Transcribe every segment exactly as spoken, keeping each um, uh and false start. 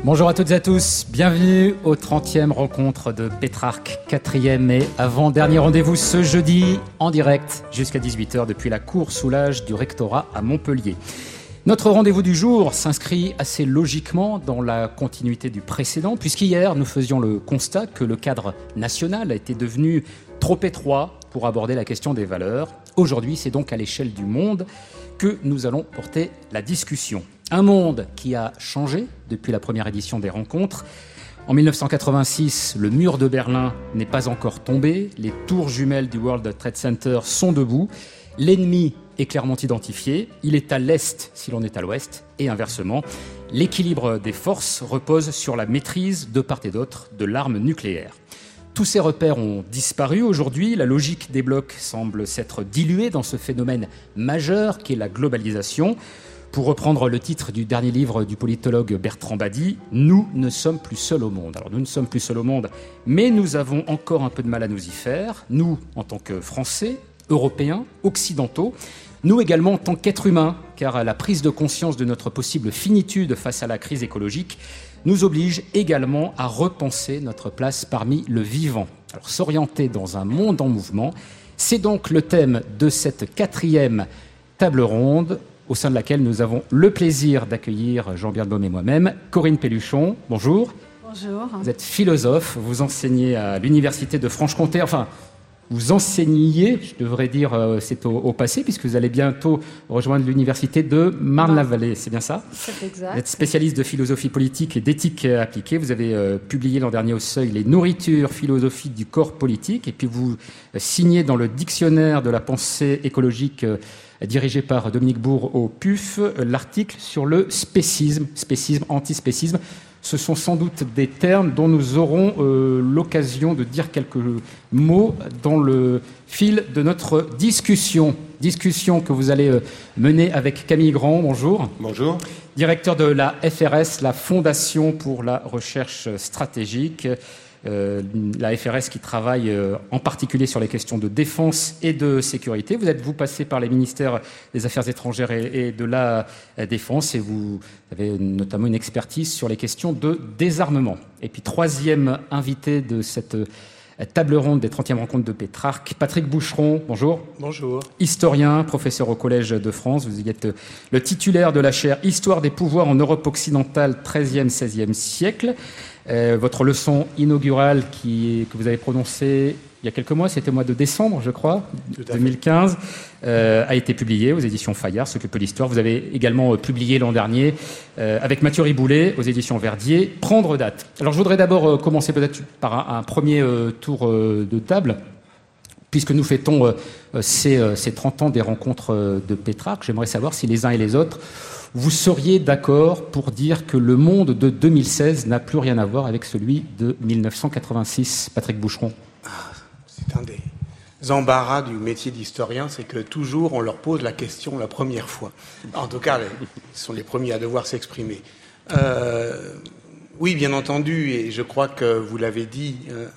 Bonjour à toutes et à tous, bienvenue aux trentième rencontre de Pétrarque, quatrième et avant-dernier rendez-vous ce jeudi en direct jusqu'à dix-huit heures depuis la cour Soulages du rectorat à Montpellier. Notre rendez-vous du jour s'inscrit assez logiquement dans la continuité du précédent, puisqu'hier nous faisions le constat que le cadre national a été devenu trop étroit pour aborder la question des valeurs. Aujourd'hui, c'est donc à l'échelle du monde que nous allons porter la discussion. Un monde qui a changé depuis la première édition des rencontres. En mille neuf cent quatre-vingt-six, le mur de Berlin n'est pas encore tombé, les tours jumelles du World Trade Center sont debout, l'ennemi est clairement identifié, il est à l'est si l'on est à l'ouest, et inversement, l'équilibre des forces repose sur la maîtrise de part et d'autre de l'arme nucléaire. Tous ces repères ont disparu aujourd'hui, la logique des blocs semble s'être diluée dans ce phénomène majeur qu'est la globalisation. Pour reprendre le titre du dernier livre du politologue Bertrand Badi, « Nous ne sommes plus seuls au monde ». Alors nous ne sommes plus seuls au monde, mais nous avons encore un peu de mal à nous y faire, nous en tant que Français, Européens, Occidentaux, nous également en tant qu'êtres humains, car la prise de conscience de notre possible finitude face à la crise écologique nous oblige également à repenser notre place parmi le vivant. Alors s'orienter dans un monde en mouvement, c'est donc le thème de cette quatrième table ronde, au sein de laquelle nous avons le plaisir d'accueillir Jean-Pierre Baume et moi-même. Corinne Pelluchon, bonjour. Bonjour. Vous êtes philosophe, vous enseignez à l'université de Franche-Comté, enfin, vous enseigniez, je devrais dire, euh, c'est au, au passé, puisque vous allez bientôt rejoindre l'université de Marne-la-Vallée, c'est bien ça ? C'est exact. Vous êtes spécialiste de philosophie politique et d'éthique appliquée. Vous avez euh, publié l'an dernier au Seuil les nourritures philosophiques du corps politique, et puis vous euh, signez dans le dictionnaire de la pensée écologique euh, dirigé par Dominique Bourg au P U F, l'article sur le spécisme, spécisme, antispécisme. Ce sont sans doute des termes dont nous aurons euh, l'occasion de dire quelques mots dans le fil de notre discussion. Discussion que vous allez euh, mener avec Camille Grand. Bonjour. Bonjour. Directeur de la F R S, la Fondation pour la recherche stratégique. Euh, la F R S qui travaille euh, en particulier sur les questions de défense et de sécurité. Vous êtes, vous, passé par les ministères des Affaires étrangères et, et de la euh, Défense, et vous avez notamment une expertise sur les questions de désarmement. Et puis, troisième invité de cette euh, table ronde des trentième rencontres de Pétrarque, Patrick Boucheron, bonjour. Bonjour. Historien, professeur au Collège de France. Vous êtes le titulaire de la chaire Histoire des pouvoirs en Europe occidentale, treizième seizième siècle. Euh, votre leçon inaugurale qui, que vous avez prononcée il y a quelques mois, c'était au mois de décembre, je crois, deux mille quinze, euh, a été publiée aux éditions Fayard, ce que peut l'histoire. Vous avez également euh, publié l'an dernier euh, avec Mathieu Riboulet aux éditions Verdier, Prendre date. Alors je voudrais d'abord euh, commencer peut-être par un, un premier euh, tour euh, de table. Puisque nous fêtons euh, ces, euh, ces trente ans des rencontres euh, de Pétrarque, j'aimerais savoir si les uns et les autres, vous seriez d'accord pour dire que le monde de deux mille seize n'a plus rien à voir avec celui de mille neuf cent quatre-vingt-six. Patrick Boucheron. Ah, c'est un des embarras du métier d'historien, c'est que toujours on leur pose la question la première fois. En tout cas, ils sont les premiers à devoir s'exprimer. Euh, oui, bien entendu, et je crois que vous l'avez dit, euh,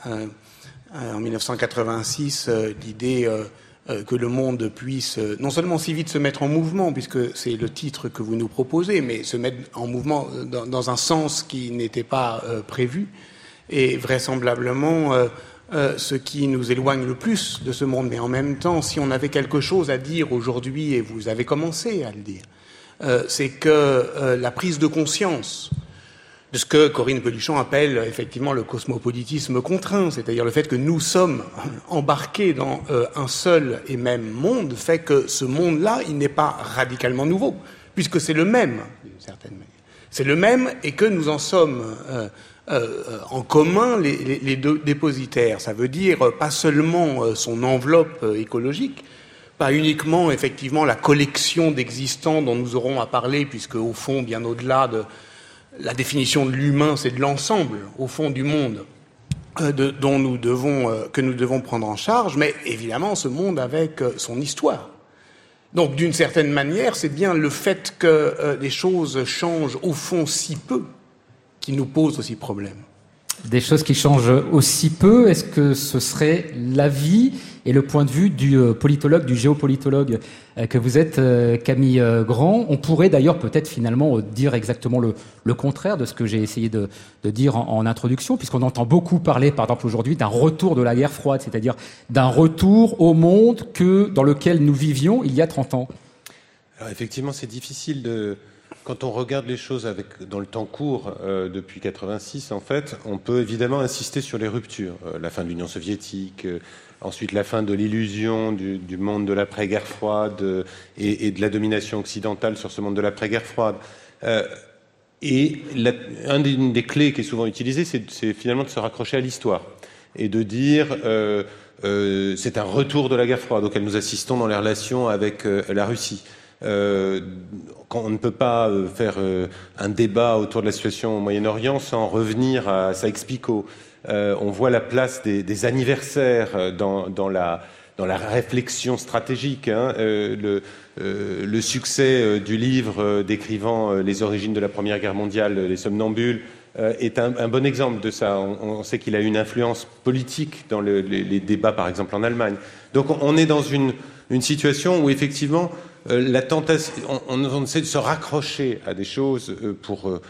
euh, en mille neuf cent quatre-vingt-six, euh, l'idée euh, euh, que le monde puisse euh, non seulement si vite se mettre en mouvement, puisque c'est le titre que vous nous proposez, mais se mettre en mouvement dans, dans un sens qui n'était pas euh, prévu, et vraisemblablement euh, euh, ce qui nous éloigne le plus de ce monde. Mais en même temps, si on avait quelque chose à dire aujourd'hui, et vous avez commencé à le dire, euh, c'est que euh, la prise de conscience de ce que Corinne Pelluchon appelle effectivement le cosmopolitisme contraint, c'est-à-dire le fait que nous sommes embarqués dans euh, un seul et même monde, fait que ce monde-là, il n'est pas radicalement nouveau, puisque c'est le même, d'une certaine manière. C'est le même, et que nous en sommes euh, euh, en commun les, les, les deux dépositaires. Ça veut dire pas seulement euh, son enveloppe euh, écologique, pas uniquement effectivement la collection d'existants dont nous aurons à parler, puisque au fond, bien au-delà de la définition de l'humain, c'est de l'ensemble, au fond, du monde euh, de, dont nous devons, euh, que nous devons prendre en charge, mais évidemment ce monde avec euh, son histoire. Donc, d'une certaine manière, c'est bien le fait que euh, les choses changent au fond si peu qui nous pose aussi problème. Des choses qui changent aussi peu, est-ce que ce serait l'avis et le point de vue du politologue, du géopolitologue que vous êtes, Camille Grand? On pourrait d'ailleurs peut-être finalement dire exactement le, le contraire de ce que j'ai essayé de, de dire en, en introduction, puisqu'on entend beaucoup parler, par exemple aujourd'hui, d'un retour de la guerre froide, c'est-à-dire d'un retour au monde que, dans lequel nous vivions il y a trente ans. Alors effectivement, c'est difficile de... Quand on regarde les choses avec, dans le temps court, euh, depuis quatre-vingt-six, en fait, on peut évidemment insister sur les ruptures. Euh, la fin de l'Union soviétique, euh, ensuite la fin de l'illusion du, du monde de l'après-guerre froide euh, et, et de la domination occidentale sur ce monde de l'après-guerre froide. Euh, et la, un des, une des clés qui est souvent utilisée, c'est, c'est finalement de se raccrocher à l'histoire et de dire... Euh, euh, c'est un retour de la guerre froide auquel nous assistons dans les relations avec euh, la Russie. Euh, quand on ne peut pas euh, faire euh, un débat autour de la situation au Moyen-Orient sans revenir à Sykes-Picot. Euh, on voit la place des, des anniversaires dans, dans, la, dans la réflexion stratégique. Hein. Euh, le, euh, le succès euh, du livre euh, décrivant euh, les origines de la Première Guerre mondiale, Les Somnambules, euh, est un, un bon exemple de ça. On, on sait qu'il a une influence politique dans le, les, les débats, par exemple, en Allemagne. Donc on, on est dans une, une situation où, effectivement, Euh, la tentation, on, on essaie de se raccrocher à des choses euh, pour euh,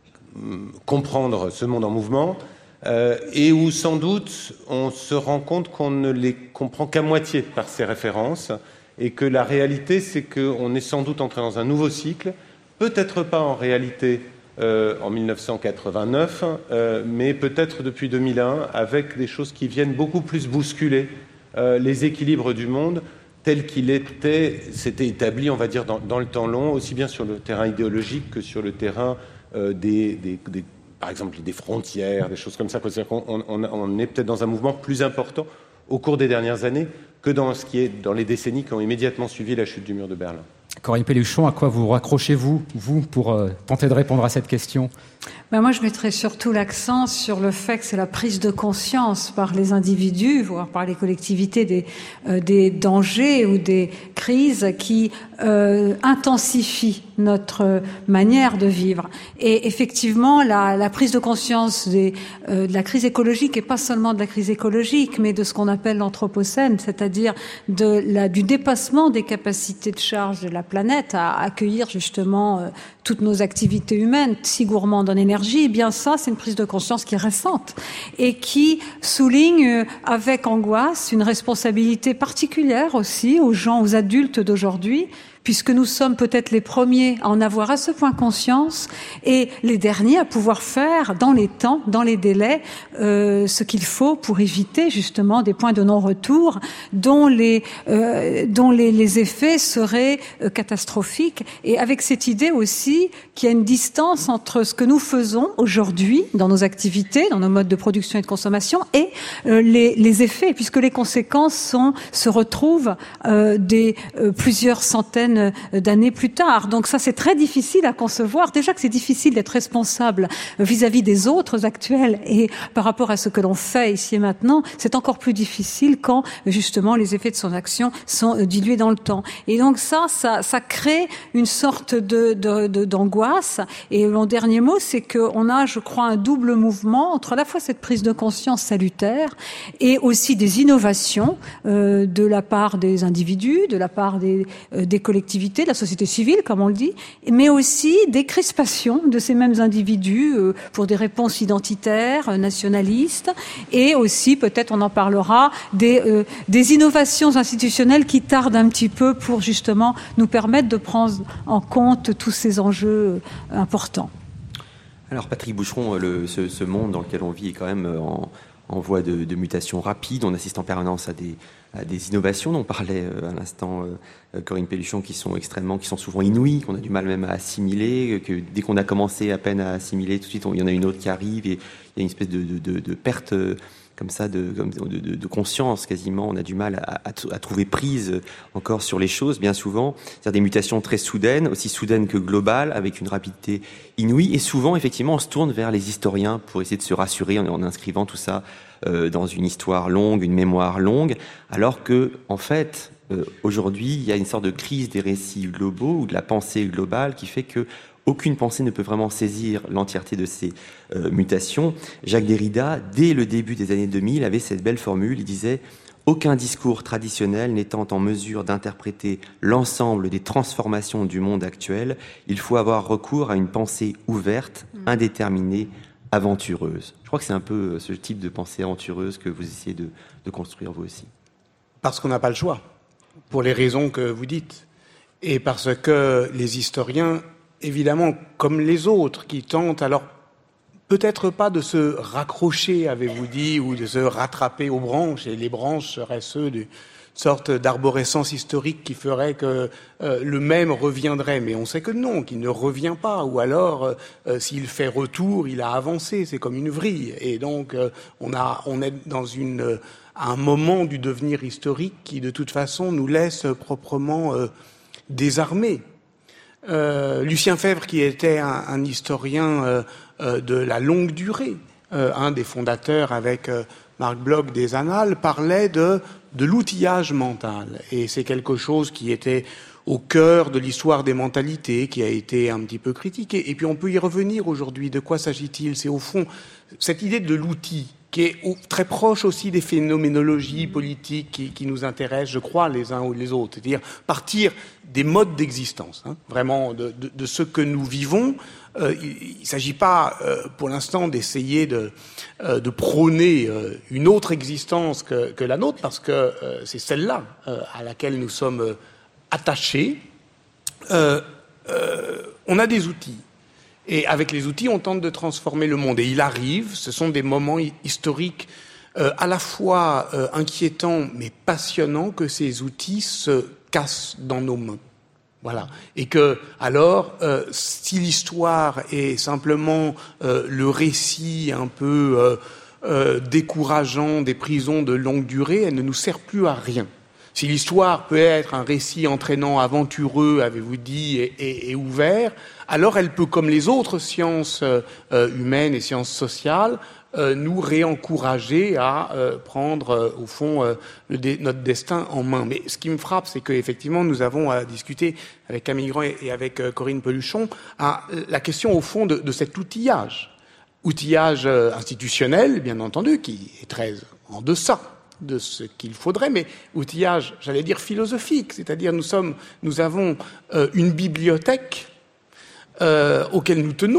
comprendre ce monde en mouvement, euh, et où sans doute on se rend compte qu'on ne les comprend qu'à moitié par ces références, et que la réalité, c'est qu'on est sans doute entré dans un nouveau cycle, peut-être pas en réalité euh, en mille neuf cent quatre-vingt-neuf, euh, mais peut-être depuis deux mille un, avec des choses qui viennent beaucoup plus bousculer euh, les équilibres du monde, tel qu'il était, s'était établi, on va dire, dans, dans le temps long, aussi bien sur le terrain idéologique que sur le terrain euh, des, des, des, par exemple, des frontières, des choses comme ça. On, on, on est peut-être dans un mouvement plus important au cours des dernières années que dans ce qui est dans les décennies qui ont immédiatement suivi la chute du mur de Berlin. Corinne Pelluchon, à quoi vous raccrochez-vous, vous, pour euh, tenter de répondre à cette question? Ben moi, je mettrais surtout l'accent sur le fait que c'est la prise de conscience par les individus, voire par les collectivités, des, euh, des dangers ou des crises qui euh, intensifient notre manière de vivre. Et effectivement, la, la prise de conscience des, euh, de la crise écologique, et pas seulement de la crise écologique, mais de ce qu'on appelle l'anthropocène, c'est-à-dire de la, du dépassement des capacités de charge de la planète à accueillir justement euh, toutes nos activités humaines, si gourmandes en énergie, eh bien ça, c'est une prise de conscience qui est récente et qui souligne euh, avec angoisse une responsabilité particulière aussi aux gens, aux adultes d'aujourd'hui, puisque nous sommes peut-être les premiers à en avoir à ce point conscience et les derniers à pouvoir faire dans les temps, dans les délais, euh, ce qu'il faut pour éviter justement des points de non-retour dont les euh, dont les, les effets seraient euh, catastrophiques. Et avec cette idée aussi qu'il y a une distance entre ce que nous faisons aujourd'hui dans nos activités, dans nos modes de production et de consommation, et euh, les, les effets, puisque les conséquences sont se retrouvent euh, des euh, plusieurs centaines d'années plus tard. Donc ça, c'est très difficile à concevoir. Déjà que c'est difficile d'être responsable vis-à-vis des autres actuels et par rapport à ce que l'on fait ici et maintenant, c'est encore plus difficile quand, justement, les effets de son action sont dilués dans le temps. Et donc ça, ça, ça crée une sorte de, de, de, d'angoisse. Et mon dernier mot, c'est qu'on a, je crois, un double mouvement entre à la fois cette prise de conscience salutaire et aussi des innovations euh, de la part des individus, de la part des, euh, des collectivités, de la société civile, comme on le dit, mais aussi des crispations de ces mêmes individus euh, pour des réponses identitaires, euh, nationalistes, et aussi, peut-être on en parlera, des, euh, des innovations institutionnelles qui tardent un petit peu pour justement nous permettre de prendre en compte tous ces enjeux euh, importants. Alors Patrick Boucheron, le, ce, ce monde dans lequel on vit est quand même en, en voie de, de mutation rapide. On assiste en permanence à des, à des innovations dont parlait euh, à l'instant euh, Corinne Pelluchon, qui sont extrêmement, qui sont souvent inouïes, qu'on a du mal même à assimiler, que dès qu'on a commencé à peine à assimiler, tout de suite on, il y en a une autre qui arrive et il y a une espèce de, de, de, de perte euh, comme ça de, de, de, de conscience quasiment. On a du mal à, à, à trouver prise encore sur les choses, bien souvent. C'est-à-dire des mutations très soudaines, aussi soudaines que globales, avec une rapidité inouïe. Et souvent, effectivement, on se tourne vers les historiens pour essayer de se rassurer en, en inscrivant tout ça euh, dans une histoire longue, une mémoire longue, alors que, en fait, euh, aujourd'hui, il y a une sorte de crise des récits globaux ou de la pensée globale qui fait que aucune pensée ne peut vraiment saisir l'entièreté de ces euh, mutations. Jacques Derrida, dès le début des années deux mille, avait cette belle formule, il disait « Aucun discours traditionnel n'étant en mesure d'interpréter l'ensemble des transformations du monde actuel, il faut avoir recours à une pensée ouverte, indéterminée, aventureuse. » Je crois que c'est un peu ce type de pensée aventureuse que vous essayez de, de construire vous aussi. Parce qu'on n'a pas le choix, pour les raisons que vous dites, et parce que les historiens, évidemment, comme les autres, qui tentent alors peut-être pas de se raccrocher, avez-vous dit, ou de se rattraper aux branches, et les branches seraient ceux d'une sorte d'arborescence historique qui ferait que euh, le même reviendrait, mais on sait que non, qu'il ne revient pas, ou alors euh, s'il fait retour, il a avancé, c'est comme une vrille, et donc euh, on a, on est dans une, euh, un moment du devenir historique qui de toute façon nous laisse proprement euh, désarmés. Euh, Lucien Febvre, qui était un, un historien euh, euh, de la longue durée, euh, un des fondateurs avec euh, Marc Bloch des Annales, parlait de, de l'outillage mental. Et c'est quelque chose qui était au cœur de l'histoire des mentalités, qui a été un petit peu critiqué. Et puis on peut y revenir aujourd'hui. De quoi s'agit-il? C'est au fond cette idée de l'outil, qui est très proche aussi des phénoménologies politiques qui, qui nous intéressent, je crois, les uns ou les autres. C'est-à-dire partir des modes d'existence, hein, vraiment de, de, de ce que nous vivons. Euh, il ne s'agit pas, euh, pour l'instant, d'essayer de, euh, de prôner euh, une autre existence que, que la nôtre, parce que euh, c'est celle-là euh, à laquelle nous sommes euh, attachés. Euh, euh, on a des outils. Et avec les outils, on tente de transformer le monde. Et il arrive, ce sont des moments historiques euh, à la fois euh, inquiétants mais passionnants, que ces outils se cassent dans nos mains. Voilà. Et que, alors, euh, si l'histoire est simplement euh, le récit un peu euh, euh, décourageant des prisons de longue durée, elle ne nous sert plus à rien. Si l'histoire peut être un récit entraînant, aventureux, avez-vous dit, et, et, et ouvert, alors elle peut, comme les autres sciences euh, humaines et sciences sociales, euh, nous réencourager à euh, prendre, euh, au fond, euh, le dé- notre destin en main. Mais ce qui me frappe, c'est qu'effectivement, nous avons à discuter avec Camille Grand et, et avec euh, Corinne Peluchon à la question, au fond, de, de cet outillage. Outillage euh, institutionnel, bien entendu, qui est très en deçà de ce qu'il faudrait, mais outillage, j'allais dire philosophique, c'est-à-dire nous sommes, nous avons euh, une bibliothèque euh, auquel nous tenons.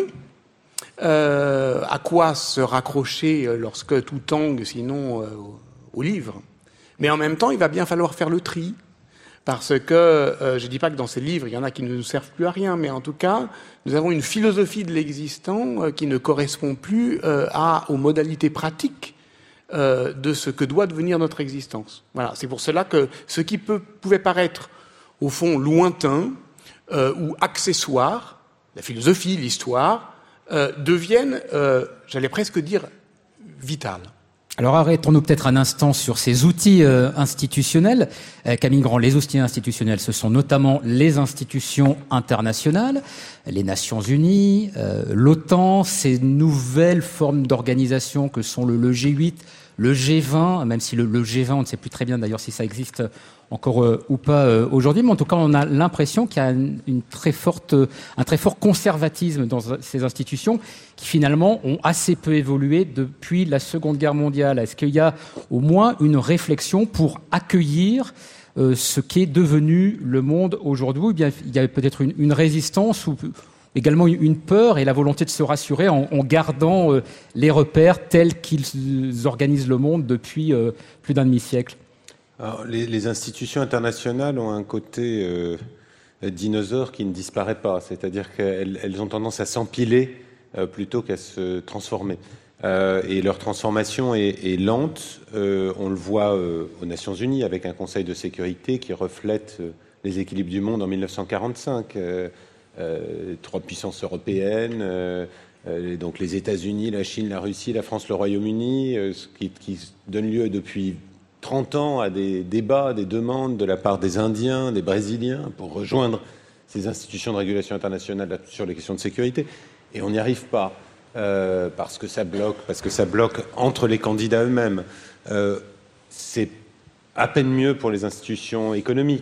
Euh, à quoi se raccrocher lorsque tout tangue, sinon euh, au livre. Mais en même temps, il va bien falloir faire le tri, parce que euh, je ne dis pas que dans ces livres, il y en a qui ne nous servent plus à rien, mais en tout cas, nous avons une philosophie de l'existant euh, qui ne correspond plus euh, à, aux modalités pratiques Euh, de ce que doit devenir notre existence. Voilà, c'est pour cela que ce qui peut, pouvait paraître au fond lointain euh, ou accessoire, la philosophie, l'histoire, euh, deviennent, euh, j'allais presque dire, vitales. Alors arrêtons-nous peut-être un instant sur ces outils euh, institutionnels. Euh, Camille Grand, les outils institutionnels, ce sont notamment les institutions internationales, les Nations Unies, euh, l'OTAN, ces nouvelles formes d'organisation que sont le, le G huit, le G vingt, même si le, le G vingt, on ne sait plus très bien d'ailleurs si ça existe encore euh, ou pas euh, aujourd'hui, mais en tout cas on a l'impression qu'il y a une, une très forte, un très fort conservatisme dans ces institutions qui finalement ont assez peu évolué depuis la Seconde Guerre mondiale. Est-ce qu'il y a au moins une réflexion pour accueillir euh, ce qu'est devenu le monde aujourd'hui, ou bien il y a peut-être une, une résistance ou également une peur et la volonté de se rassurer en, en gardant euh, les repères tels qu'ils organisent le monde depuis euh, plus d'un demi-siècle? Alors, les, les institutions internationales ont un côté euh, dinosaure qui ne disparaît pas, c'est-à-dire qu'elles elles ont tendance à s'empiler euh, plutôt qu'à se transformer. Euh, et leur transformation est, est lente. Euh, on le voit euh, aux Nations Unies avec un Conseil de sécurité qui reflète euh, les équilibres du monde en mille neuf cent quarante-cinq. Euh, euh, trois puissances européennes, euh, euh, donc les États-Unis, la Chine, la Russie, la France, le Royaume-Uni, euh, ce qui, qui donne lieu depuis trente ans à des débats, des demandes de la part des Indiens, des Brésiliens, pour rejoindre ces institutions de régulation internationale sur les questions de sécurité. Et on n'y arrive pas, euh, parce que ça bloque, parce que ça bloque entre les candidats eux-mêmes. Euh, c'est à peine mieux pour les institutions économiques.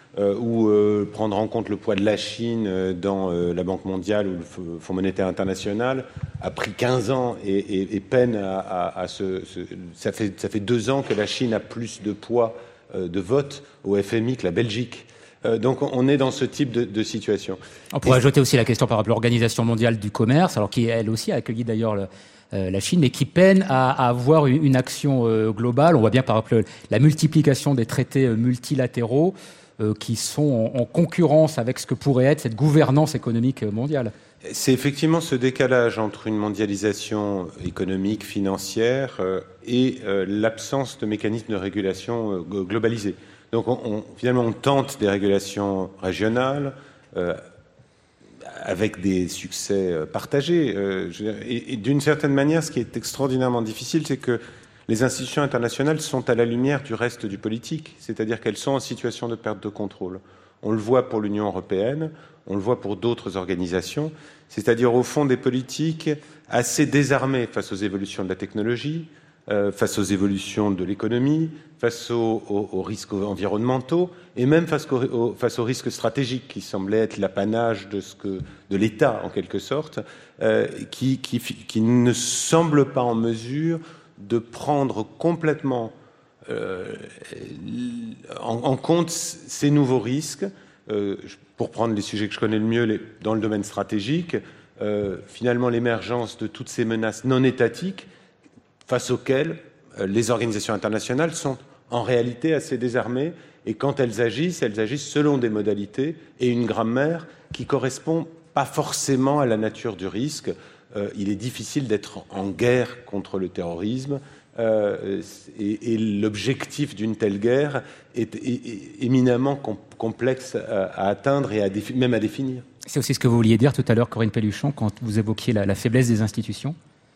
euh, ou euh, prendre en compte le poids de la Chine dans euh, la Banque mondiale ou le Fonds monétaire international a pris quinze ans et, et, et peine à, à, à se, se ça fait ça fait deux ans que la Chine a plus de poids euh, de vote au F M I que la Belgique. Euh, donc on est dans ce type de, de situation. On pourrait et ajouter aussi la question par rapport à l'Organisation mondiale du commerce, alors qui elle aussi a accueilli d'ailleurs le Euh, la Chine, mais qui peine à, à avoir une, une action euh, globale. On voit bien par exemple la multiplication des traités euh, multilatéraux euh, qui sont en, en concurrence avec ce que pourrait être cette gouvernance économique mondiale. C'est effectivement ce décalage entre une mondialisation économique, financière euh, et euh, l'absence de mécanismes de régulation euh, globalisés. Donc on, on, finalement on tente des régulations régionales, euh, avec des succès partagés. Et d'une certaine manière, ce qui est extraordinairement difficile, c'est que les institutions internationales sont à la lumière du reste du politique, c'est-à-dire qu'elles sont en situation de perte de contrôle. On le voit pour l'Union européenne, on le voit pour d'autres organisations, c'est-à-dire au fond des politiques assez désarmées face aux évolutions de la technologie, euh, face aux évolutions de l'économie, face aux, aux, aux risques environnementaux et même face aux, aux, face aux risques stratégiques qui semblaient être l'apanage de, ce que, de l'État en quelque sorte, euh, qui, qui, qui ne semble pas en mesure de prendre complètement euh, en, en compte ces nouveaux risques. Euh, pour prendre les sujets que je connais le mieux les, dans le domaine stratégique, euh, finalement l'émergence de toutes ces menaces non étatiques face auxquelles euh, les organisations internationales sont en réalité assez désarmées, et quand elles agissent, elles agissent selon des modalités et une grammaire qui correspond pas forcément à la nature du risque. Euh, il est difficile d'être en guerre contre le terrorisme, euh, et, et l'objectif d'une telle guerre est, est, est éminemment com- complexe à, à atteindre et à défi- même à définir. C'est aussi ce que vous vouliez dire tout à l'heure, Corinne Pelluchon, quand vous évoquiez la, la faiblesse des institutions.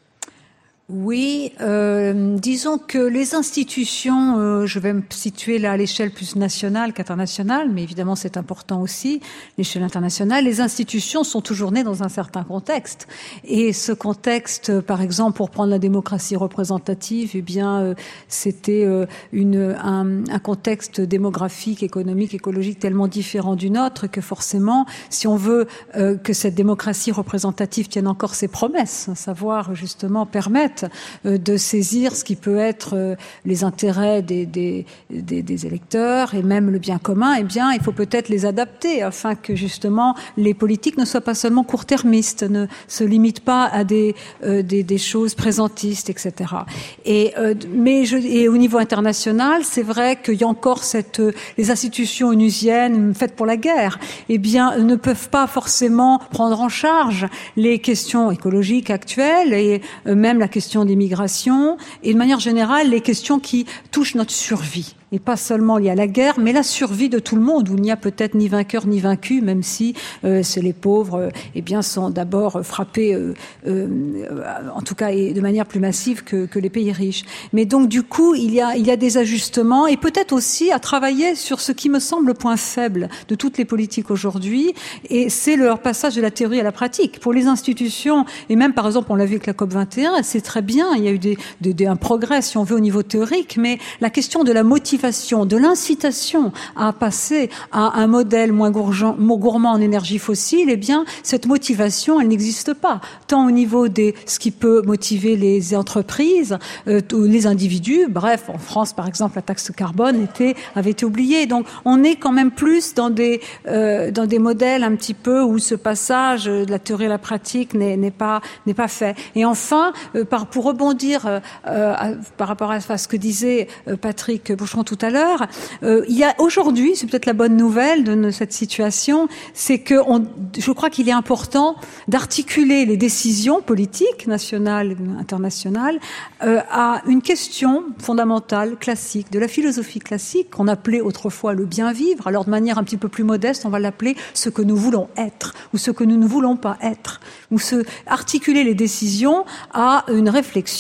Oui, euh, disons que les institutions, euh, je vais me situer là à l'échelle plus nationale qu'internationale, mais évidemment c'est important aussi, l'échelle internationale, les institutions sont toujours nées dans un certain contexte. Et ce contexte, par exemple, pour prendre la démocratie représentative, eh bien, euh, c'était euh, une, un, un contexte démographique, économique, écologique tellement différent du nôtre que forcément, si on veut euh, que cette démocratie représentative tienne encore ses promesses, à savoir justement permettre de saisir ce qui peut être les intérêts des, des, des, des électeurs et même le bien commun, eh bien, il faut peut-être les adapter afin que justement les politiques ne soient pas seulement court-termistes, ne se limitent pas à des, euh, des, des choses présentistes, et cetera. Et, euh, mais je, et au niveau international, c'est vrai qu'il y a encore cette, les institutions onusiennes faites pour la guerre, eh bien, ne peuvent pas forcément prendre en charge les questions écologiques actuelles et euh, même la question des migrations et de manière générale les questions qui touchent notre survie. Et pas seulement liées à la guerre, mais la survie de tout le monde, où il n'y a peut-être ni vainqueur ni vaincu, même si euh, c'est les pauvres euh, eh bien, sont d'abord frappés, euh, euh, en tout cas et de manière plus massive que, que les pays riches. Mais donc du coup, il y a, il y a des ajustements, et peut-être aussi à travailler sur ce qui me semble le point faible de toutes les politiques aujourd'hui, et c'est leur passage de la théorie à la pratique. Pour les institutions, et même par exemple, on l'a vu avec la COP vingt et un, c'est très bien, il y a eu des, des, des, un progrès, si on veut, au niveau théorique, mais la question de la motivation, de l'incitation à passer à un modèle moins gourmand, moins gourmand en énergie fossile, eh bien, cette motivation, elle n'existe pas. Tant au niveau des, ce qui peut motiver les entreprises, euh, les individus. Bref, en France, par exemple, la taxe carbone était, avait été oubliée. Donc, on est quand même plus dans des, euh, dans des modèles un petit peu où ce passage de la théorie à la pratique n'est, n'est pas, n'est pas fait. Et enfin, euh, par, pour rebondir, euh, à, par rapport à, à ce que disait euh, Patrick Boucheron tout à l'heure, euh, il y a aujourd'hui, c'est peut-être la bonne nouvelle de cette situation, c'est que on, je crois qu'il est important d'articuler les décisions politiques nationales, internationales, euh, à une question fondamentale, classique, de la philosophie classique qu'on appelait autrefois le bien vivre. Alors de manière un petit peu plus modeste, on va l'appeler ce que nous voulons être ou ce que nous ne voulons pas être. Ou se articuler les décisions à une réflexion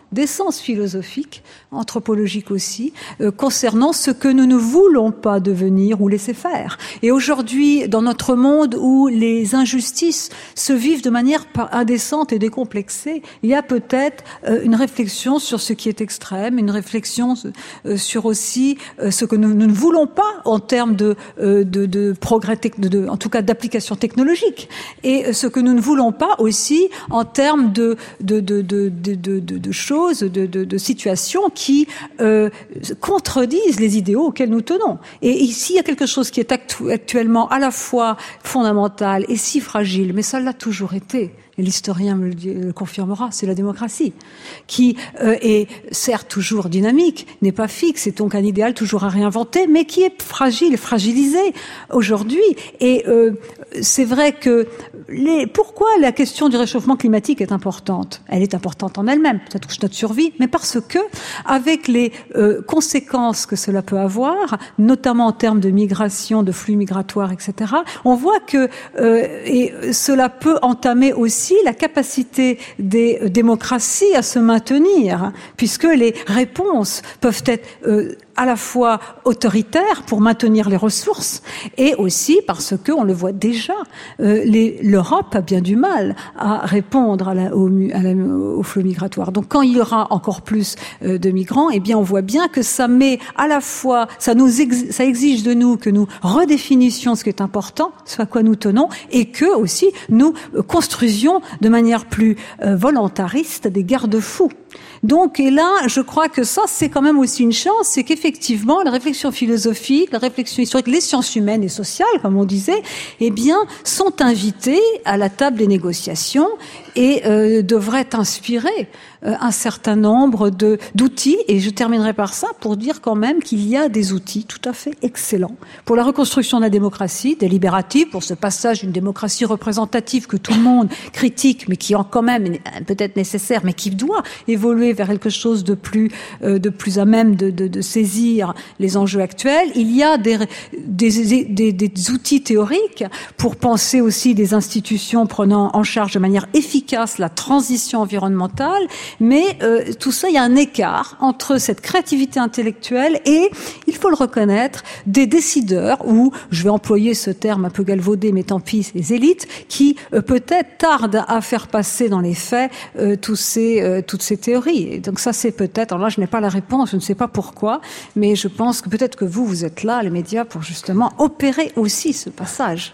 d'essence philosophique, anthropologique aussi, euh, concernant ce que nous ne voulons pas devenir ou laisser faire. Et aujourd'hui, dans notre monde où les injustices se vivent de manière indécente et décomplexée, il y a peut-être euh, une réflexion sur ce qui est extrême, une réflexion euh, sur aussi euh, ce que nous, nous ne voulons pas en termes de, euh, de, de progrès, tec- de, de, en tout cas d'application technologique, et euh, ce que nous ne voulons pas aussi en termes de, de, de, de, de, de, de, de choses, de, de, de situations qui euh, contredisent les idéaux auxquels nous tenons. Et ici, il y a quelque chose qui est actu- actuellement à la fois fondamental et si fragile, mais ça l'a toujours été. Et l'historien me le, dit, le confirmera, c'est la démocratie, qui euh, est certes toujours dynamique, n'est pas fixe, c'est donc un idéal toujours à réinventer, mais qui est fragile, fragilisé aujourd'hui. Et euh, c'est vrai que les, pourquoi la question du réchauffement climatique est importante? Elle est importante en elle-même, ça touche notre survie, mais parce que, avec les euh, conséquences que cela peut avoir, notamment en termes de migration, de flux migratoires, et cetera, on voit que euh, et cela peut entamer aussi la capacité des démocraties à se maintenir, puisque les réponses peuvent être euh, à la fois autoritaires pour maintenir les ressources, et aussi parce que, on le voit déjà, euh, les, l'Europe a bien du mal à répondre à la, au, à la, au flux migratoire. Donc, quand il y aura encore plus euh, de migrants, eh bien, on voit bien que ça met à la fois, ça nous ex, ça exige de nous que nous redéfinissions ce qui est important, ce à quoi nous tenons, et que aussi nous construisions de manière plus euh, volontariste des garde-fous. Donc, et là, je crois que ça, c'est quand même aussi une chance, c'est qu'effectivement, la réflexion philosophique, la réflexion historique, les sciences humaines et sociales, comme on disait, eh bien, sont invitées à la table des négociations et euh, devraient inspirer euh, un certain nombre de d'outils. Et je terminerai par ça pour dire quand même qu'il y a des outils tout à fait excellents pour la reconstruction de la démocratie délibérative, pour ce passage d'une démocratie représentative que tout le monde critique, mais qui est quand même peut-être nécessaire, mais qui doit évoluer vers quelque chose de plus euh, de plus à même de, de, de saisir les enjeux actuels. Il y a des, des, des, des outils théoriques pour penser aussi des institutions prenant en charge de manière efficace la transition environnementale, mais euh, tout ça, il y a un écart entre cette créativité intellectuelle et, il faut le reconnaître, des décideurs, ou, je vais employer ce terme un peu galvaudé, mais tant pis, les élites, qui euh, peut-être tardent à faire passer dans les faits euh, tous ces, euh, toutes ces théories. Et donc ça, c'est peut-être, alors là, je n'ai pas la réponse, je ne sais pas pourquoi, mais je pense que peut-être que vous, vous êtes là, les médias, pour justement opérer aussi ce passage.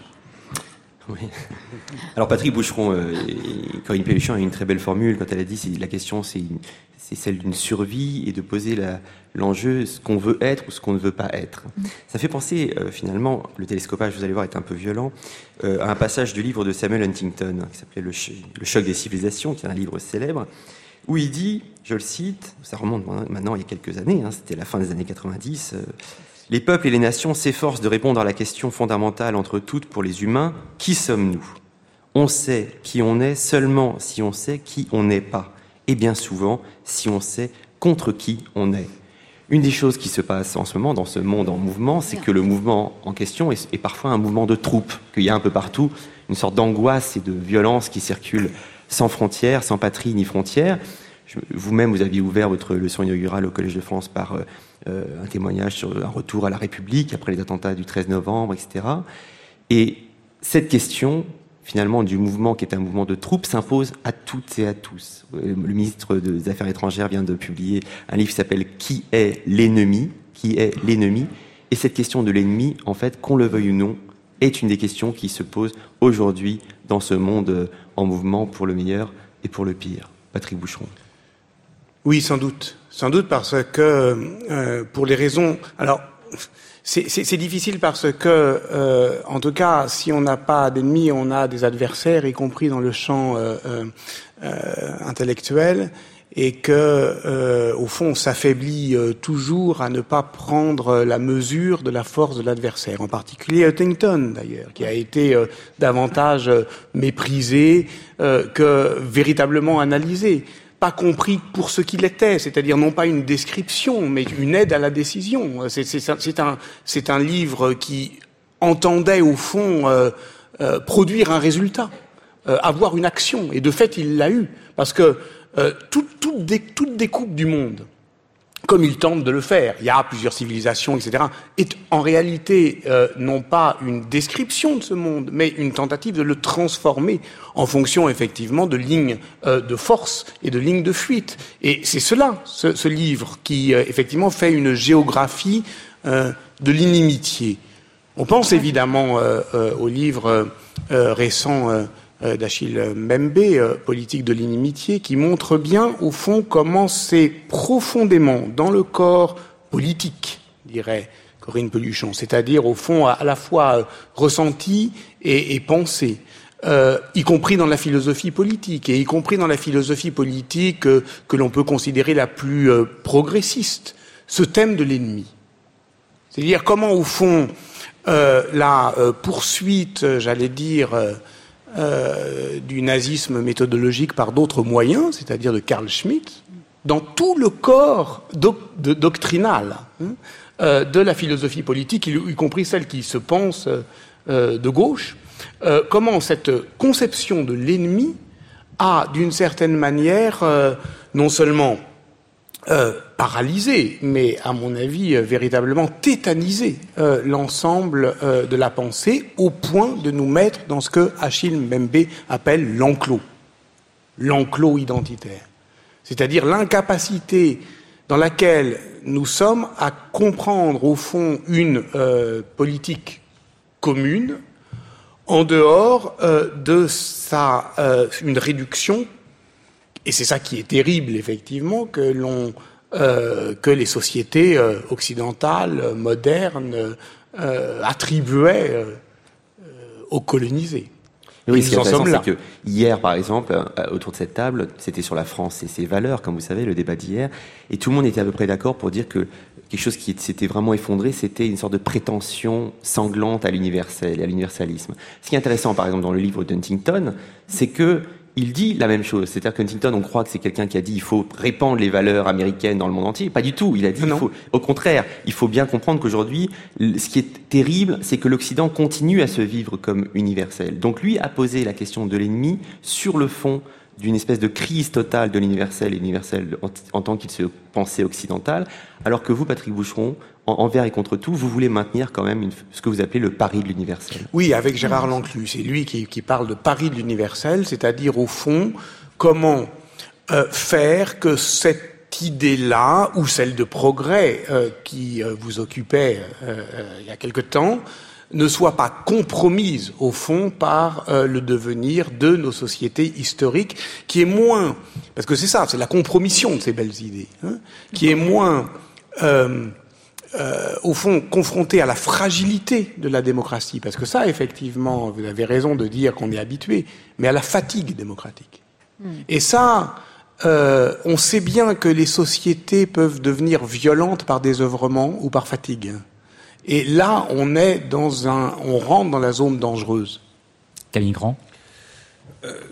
Oui. Alors Patrick Boucheron, euh, et Corinne Pelluchan a une très belle formule quand elle a dit c'est, la question c'est, c'est celle d'une survie et de poser la, l'enjeu, ce qu'on veut être ou ce qu'on ne veut pas être. Mmh. Ça fait penser euh, finalement, le télescopage, vous allez voir, est un peu violent, euh, à un passage du livre de Samuel Huntington qui s'appelait le, Ch- le choc des civilisations, qui est un livre célèbre, où il dit, je le cite, ça remonte maintenant il y a quelques années, hein, c'était la fin des années quatre-vingt-dix, euh, les peuples et les nations s'efforcent de répondre à la question fondamentale entre toutes pour les humains, qui sommes-nous ? On sait qui on est seulement si on sait qui on n'est pas, et bien souvent si on sait contre qui on est. Une des choses qui se passe en ce moment dans ce monde en mouvement, c'est que le mouvement en question est, est parfois un mouvement de troupes, qu'il y a un peu partout une sorte d'angoisse et de violence qui circule sans frontières, sans patrie ni frontières. Je, vous-même, vous aviez ouvert votre leçon inaugurale au Collège de France par euh, un témoignage sur un retour à la République après les attentats du treize novembre, et cetera. Et cette question, finalement, du mouvement qui est un mouvement de troupes s'impose à toutes et à tous. Le ministre des Affaires étrangères vient de publier un livre qui s'appelle « Qui est l'ennemi ?» Qui est l'ennemi ? Et cette question de l'ennemi, en fait, qu'on le veuille ou non, est une des questions qui se posent aujourd'hui dans ce monde en mouvement pour le meilleur et pour le pire. Patrick Boucheron. Oui, sans doute. Sans doute parce que, euh, pour les raisons... Alors, c'est, c'est, c'est difficile parce que, euh, en tout cas, si on n'a pas d'ennemis, on a des adversaires, y compris dans le champ euh, euh, intellectuel, et que, euh, au fond, on s'affaiblit euh, toujours à ne pas prendre la mesure de la force de l'adversaire. En particulier Huntington, d'ailleurs, qui a été euh, davantage euh, méprisé euh, que véritablement analysé. Pas compris pour ce qu'il était, c'est-à-dire non pas une description, mais une aide à la décision. C'est, c'est, c'est, un, c'est un livre qui entendait, au fond, euh, euh, produire un résultat. euh, avoir une action. Et de fait, il l'a eu. Parce que euh, toute, toute, dé, toute découpe du monde, comme il tente de le faire, il y a plusieurs civilisations, et cetera, est en réalité euh, non pas une description de ce monde, mais une tentative de le transformer en fonction effectivement de lignes euh, de force et de lignes de fuite. Et c'est cela, ce, ce livre, qui euh, effectivement fait une géographie euh, de l'inimitié. On pense évidemment euh, euh, au livre euh, récent euh, d'Achille Mbembe, euh, Politique de l'inimitié, qui montre bien, au fond, comment c'est profondément dans le corps politique, dirait Corinne Pelluchon, c'est-à-dire, au fond, à la fois euh, ressenti et, et pensé, euh, y compris dans la philosophie politique, et y compris dans la philosophie politique euh, que l'on peut considérer la plus euh, progressiste, ce thème de l'ennemi. C'est-à-dire comment, au fond, euh, la euh, poursuite, euh, j'allais dire, euh, Euh, du nazisme méthodologique par d'autres moyens, c'est-à-dire de Carl Schmitt, dans tout le corps doc, de, doctrinal hein, euh, de la philosophie politique, y, y compris celle qui se pense euh, de gauche, euh, comment cette conception de l'ennemi a, d'une certaine manière, euh, non seulement euh, paralysé, mais à mon avis euh, véritablement tétanisé euh, l'ensemble euh, de la pensée, au point de nous mettre dans ce que Achille Mbembe appelle l'enclos, l'enclos identitaire, c'est-à-dire l'incapacité dans laquelle nous sommes à comprendre au fond une euh, politique commune en dehors euh, de sa euh, une réduction. Et c'est ça qui est terrible, effectivement, que l'on, euh, que les sociétés euh, occidentales, modernes, euh, attribuaient euh, aux colonisés. Oui, ce qui est intéressant, c'est que hier, par exemple, autour de cette table, c'était sur la France et ses valeurs, comme vous savez, le débat d'hier, et tout le monde était à peu près d'accord pour dire que quelque chose qui s'était vraiment effondré, c'était une sorte de prétention sanglante à l'universel et à l'universalisme. Ce qui est intéressant, par exemple, dans le livre d'Huntington, c'est que il dit la même chose. C'est-à-dire qu'Huntington, on croit que c'est quelqu'un qui a dit il faut répandre les valeurs américaines dans le monde entier. Pas du tout. Il a dit il faut, au contraire, il faut bien comprendre qu'aujourd'hui, ce qui est terrible, c'est que l'Occident continue à se vivre comme universel. Donc lui a posé la question de l'ennemi sur le fond d'une espèce de crise totale de l'universel et l'universel en, en tant qu'il se pensait occidental, alors que vous, Patrick Boucheron, en, envers et contre tout, vous voulez maintenir quand même une, ce que vous appelez le pari de l'universel. Oui, avec Gérard Lanclus, c'est lui qui, qui parle de pari de l'universel, c'est-à-dire au fond, comment euh, faire que cette idée-là, ou celle de progrès euh, qui euh, vous occupait euh, euh, il y a quelque temps, ne soit pas compromise, au fond, par euh, le devenir de nos sociétés historiques, qui est moins, parce que c'est ça, c'est la compromission de ces belles idées, hein, qui est moins, euh, euh, au fond, confrontée à la fragilité de la démocratie, parce que ça, effectivement, vous avez raison de dire qu'on est habitué, mais à la fatigue démocratique. Mmh. Et ça, euh, on sait bien que les sociétés peuvent devenir violentes par désœuvrement ou par fatigue. Et là, on est dans un, on rentre dans la zone dangereuse. Camille Grand. Il euh,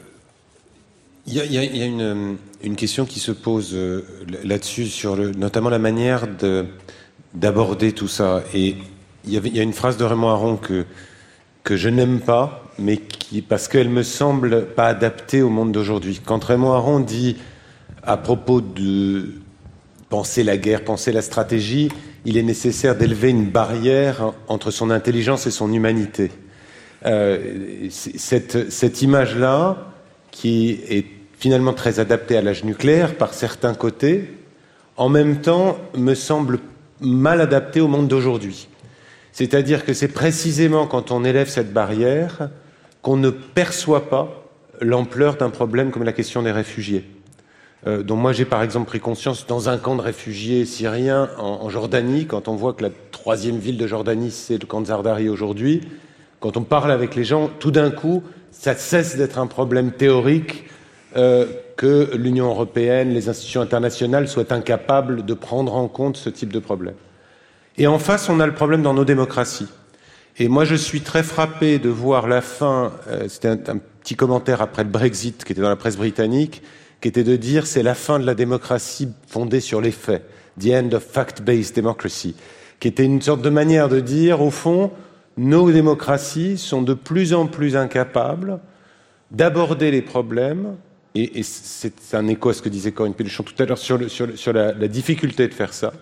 y a, y a, y a une, une question qui se pose euh, là-dessus, sur le, notamment la manière de, d'aborder tout ça. Et il y, y a une phrase de Raymond Aron que, que je n'aime pas, mais qui, parce qu'elle me semble pas adaptée au monde d'aujourd'hui. Quand Raymond Aron dit, à propos de penser la guerre, penser la stratégie, il est nécessaire d'élever une barrière entre son intelligence et son humanité. Euh, cette, cette image-là, qui est finalement très adaptée à l'âge nucléaire par certains côtés, en même temps me semble mal adaptée au monde d'aujourd'hui. C'est-à-dire que c'est précisément quand on élève cette barrière qu'on ne perçoit pas l'ampleur d'un problème comme la question des réfugiés. Euh, dont moi j'ai par exemple pris conscience dans un camp de réfugiés syriens en, en Jordanie, quand on voit que la troisième ville de Jordanie c'est le camp de Zardari aujourd'hui, quand on parle avec les gens, tout d'un coup ça cesse d'être un problème théorique euh, que l'Union européenne, les institutions internationales soient incapables de prendre en compte ce type de problème. Et en face on a le problème dans nos démocraties. Et moi je suis très frappé de voir la fin, euh, c'était un, un petit commentaire après le Brexit qui était dans la presse britannique, qui était de dire c'est la fin de la démocratie fondée sur les faits, the end of fact-based democracy, qui était une sorte de manière de dire, au fond, nos démocraties sont de plus en plus incapables d'aborder les problèmes, et, et c'est un écho à ce que disait Corinne Pelluchon tout à l'heure sur, le, sur, le, sur la, la difficulté de faire ça.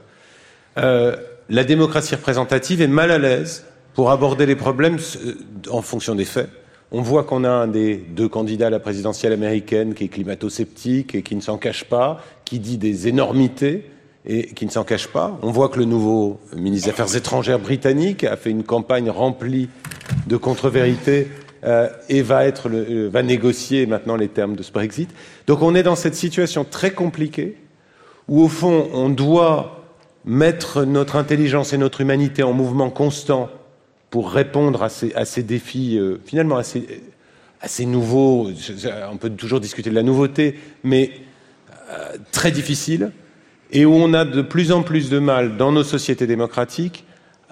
Euh, la démocratie représentative est mal à l'aise pour aborder les problèmes en fonction des faits. On voit qu'on a un des deux candidats à la présidentielle américaine qui est climato-sceptique et qui ne s'en cache pas, qui dit des énormités et qui ne s'en cache pas. On voit que le nouveau ministre des Affaires étrangères britannique a fait une campagne remplie de contre-vérités euh, et va, être le, euh, va négocier maintenant les termes de ce Brexit. Donc on est dans cette situation très compliquée où, au fond, on doit mettre notre intelligence et notre humanité en mouvement constant pour répondre à ces, à ces défis euh, finalement assez, assez nouveaux. On peut toujours discuter de la nouveauté, mais euh, très difficiles, et où on a de plus en plus de mal dans nos sociétés démocratiques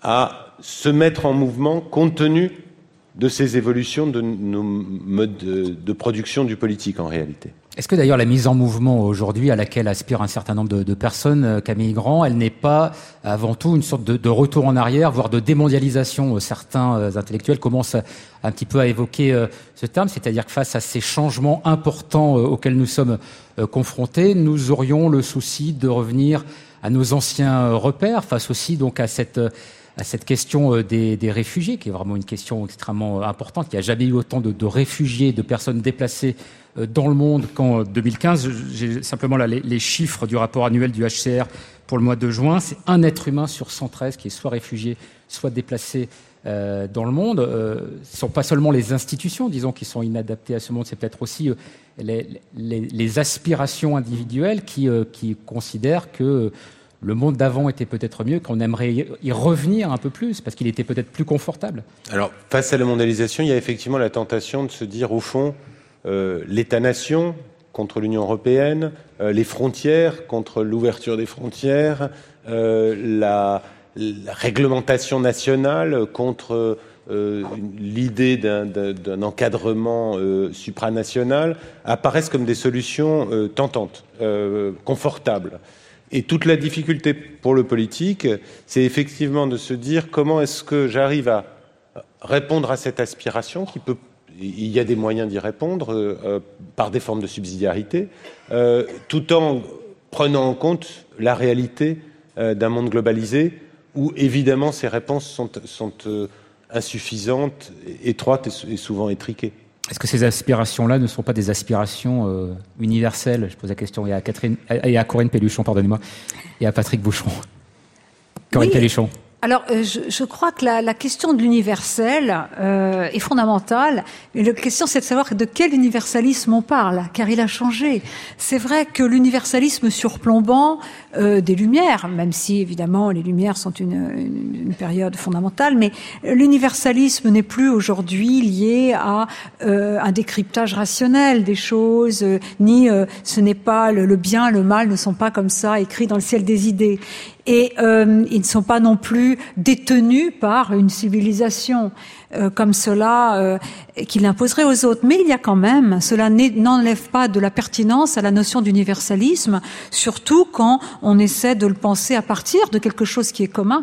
à se mettre en mouvement compte tenu de ces évolutions de nos modes de, de production du politique en réalité. Est-ce que d'ailleurs la mise en mouvement aujourd'hui à laquelle aspirent un certain nombre de, de personnes, Camille Grand, elle n'est pas avant tout une sorte de, de retour en arrière, voire de démondialisation? Certains euh, intellectuels commencent à, un petit peu à évoquer euh, ce terme, c'est-à-dire que face à ces changements importants euh, auxquels nous sommes euh, confrontés, nous aurions le souci de revenir à nos anciens euh, repères, face aussi donc à cette... Euh, à cette question des, des réfugiés, qui est vraiment une question extrêmement importante. Il n'y a jamais eu autant de, de réfugiés, de personnes déplacées dans le monde qu'en deux mille quinze. J'ai simplement là les, les chiffres du rapport annuel du H C R pour le mois de juin. C'est un être humain sur cent treize qui est soit réfugié, soit déplacé euh, dans le monde. Euh, ce ne sont pas seulement les institutions, disons, qui sont inadaptées à ce monde, c'est peut-être aussi euh, les, les, les aspirations individuelles qui, euh, qui considèrent que euh, le monde d'avant était peut-être mieux, qu'on aimerait y revenir un peu plus, parce qu'il était peut-être plus confortable. Alors, face à la mondialisation, il y a effectivement la tentation de se dire, au fond, euh, l'État-nation contre l'Union européenne, euh, les frontières contre l'ouverture des frontières, euh, la, la réglementation nationale contre euh, l'idée d'un, d'un encadrement euh, supranational, apparaissent comme des solutions euh, tentantes, euh, confortables. Et toute la difficulté pour le politique, c'est effectivement de se dire comment est-ce que j'arrive à répondre à cette aspiration qui peut, il y a des moyens d'y répondre euh, par des formes de subsidiarité, euh, tout en prenant en compte la réalité euh, d'un monde globalisé où évidemment ces réponses sont, sont euh, insuffisantes, étroites et, et souvent étriquées. Est-ce que ces aspirations-là ne sont pas des aspirations euh, universelles? Je pose la question et à, Catherine, et à Corinne Pelluchon, pardonnez-moi, et à Patrick Boucheron. Corinne oui. Pelluchon. Alors, euh, je, je crois que la, la question de l'universel euh, est fondamentale. Et la question, c'est de savoir de quel universalisme on parle, car il a changé. C'est vrai que l'universalisme surplombant euh, des Lumières, même si évidemment les Lumières sont une, une, une période fondamentale, mais l'universalisme n'est plus aujourd'hui lié à euh, un décryptage rationnel des choses, euh, ni euh, ce n'est pas le, le bien, le mal ne sont pas comme ça écrits dans le ciel des idées. Et euh, ils ne sont pas non plus détenus par une civilisation euh, comme cela euh, qui l'imposerait aux autres. Mais il y a quand même, cela n'enlève pas de la pertinence à la notion d'universalisme, surtout quand on essaie de le penser à partir de quelque chose qui est commun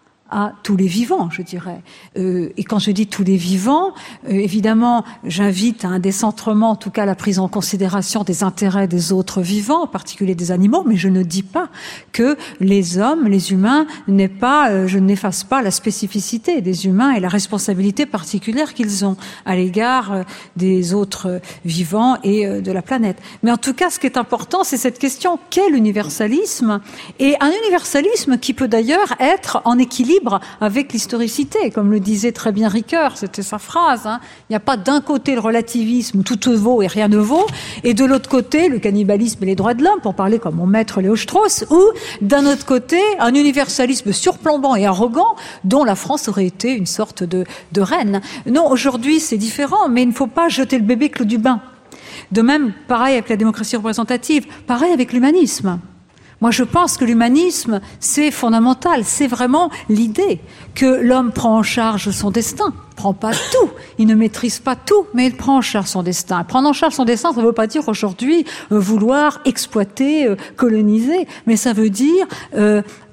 à tous les vivants, je dirais. Euh, et quand je dis tous les vivants, euh, évidemment, j'invite à un décentrement, en tout cas à la prise en considération des intérêts des autres vivants, en particulier des animaux, mais je ne dis pas que les hommes, les humains, n'aient pas, euh, je n'efface pas la spécificité des humains et la responsabilité particulière qu'ils ont à l'égard euh, des autres vivants et euh, de la planète. Mais en tout cas, ce qui est important, c'est cette question, quel universalisme? Et un universalisme qui peut d'ailleurs être en équilibre avec l'historicité, comme le disait très bien Ricoeur, c'était sa phrase. Hein. Il n'y a pas d'un côté le relativisme, tout vaut et rien ne vaut, et de l'autre côté le cannibalisme et les droits de l'homme, pour parler comme mon maître Léo Strauss, ou d'un autre côté un universalisme surplombant et arrogant dont la France aurait été une sorte de, de reine. Non, aujourd'hui c'est différent, mais il ne faut pas jeter le bébé Claude du bain. De même, pareil avec la démocratie représentative, pareil avec l'humanisme. Moi, je pense que l'humanisme, c'est fondamental. C'est vraiment l'idée que l'homme prend en charge son destin. Il prend pas tout. Il ne maîtrise pas tout, mais il prend en charge son destin. Prendre en charge son destin, ça ne veut pas dire aujourd'hui euh, vouloir exploiter, euh, coloniser, mais ça veut dire euh,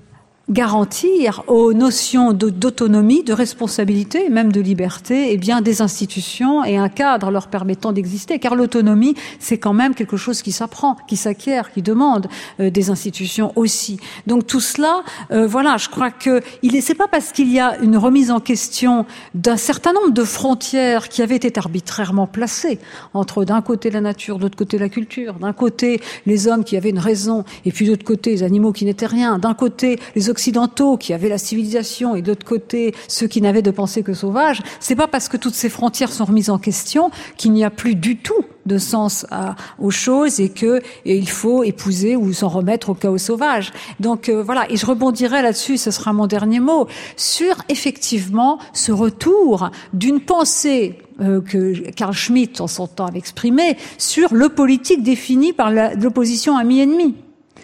garantir aux notions de, d'autonomie, de responsabilité, et même de liberté, eh bien, des institutions et un cadre leur permettant d'exister. Car l'autonomie, c'est quand même quelque chose qui s'apprend, qui s'acquiert, qui demande euh, des institutions aussi. Donc tout cela, euh, voilà, je crois que il est, c'est pas parce qu'il y a une remise en question d'un certain nombre de frontières qui avaient été arbitrairement placées entre d'un côté la nature, de l'autre côté la culture, d'un côté les hommes qui avaient une raison, et puis de l'autre côté les animaux qui n'étaient rien, d'un côté les occidentaux qui avaient la civilisation et de l'autre côté ceux qui n'avaient de pensée que sauvage, c'est pas parce que toutes ces frontières sont remises en question qu'il n'y a plus du tout de sens à, aux choses et que et il faut épouser ou s'en remettre au chaos sauvage. Donc euh, voilà, et je rebondirai là-dessus, ce sera mon dernier mot, sur effectivement ce retour d'une pensée euh, que Carl Schmitt en son temps avait exprimée sur le politique défini par la, l'opposition ami-ennemi,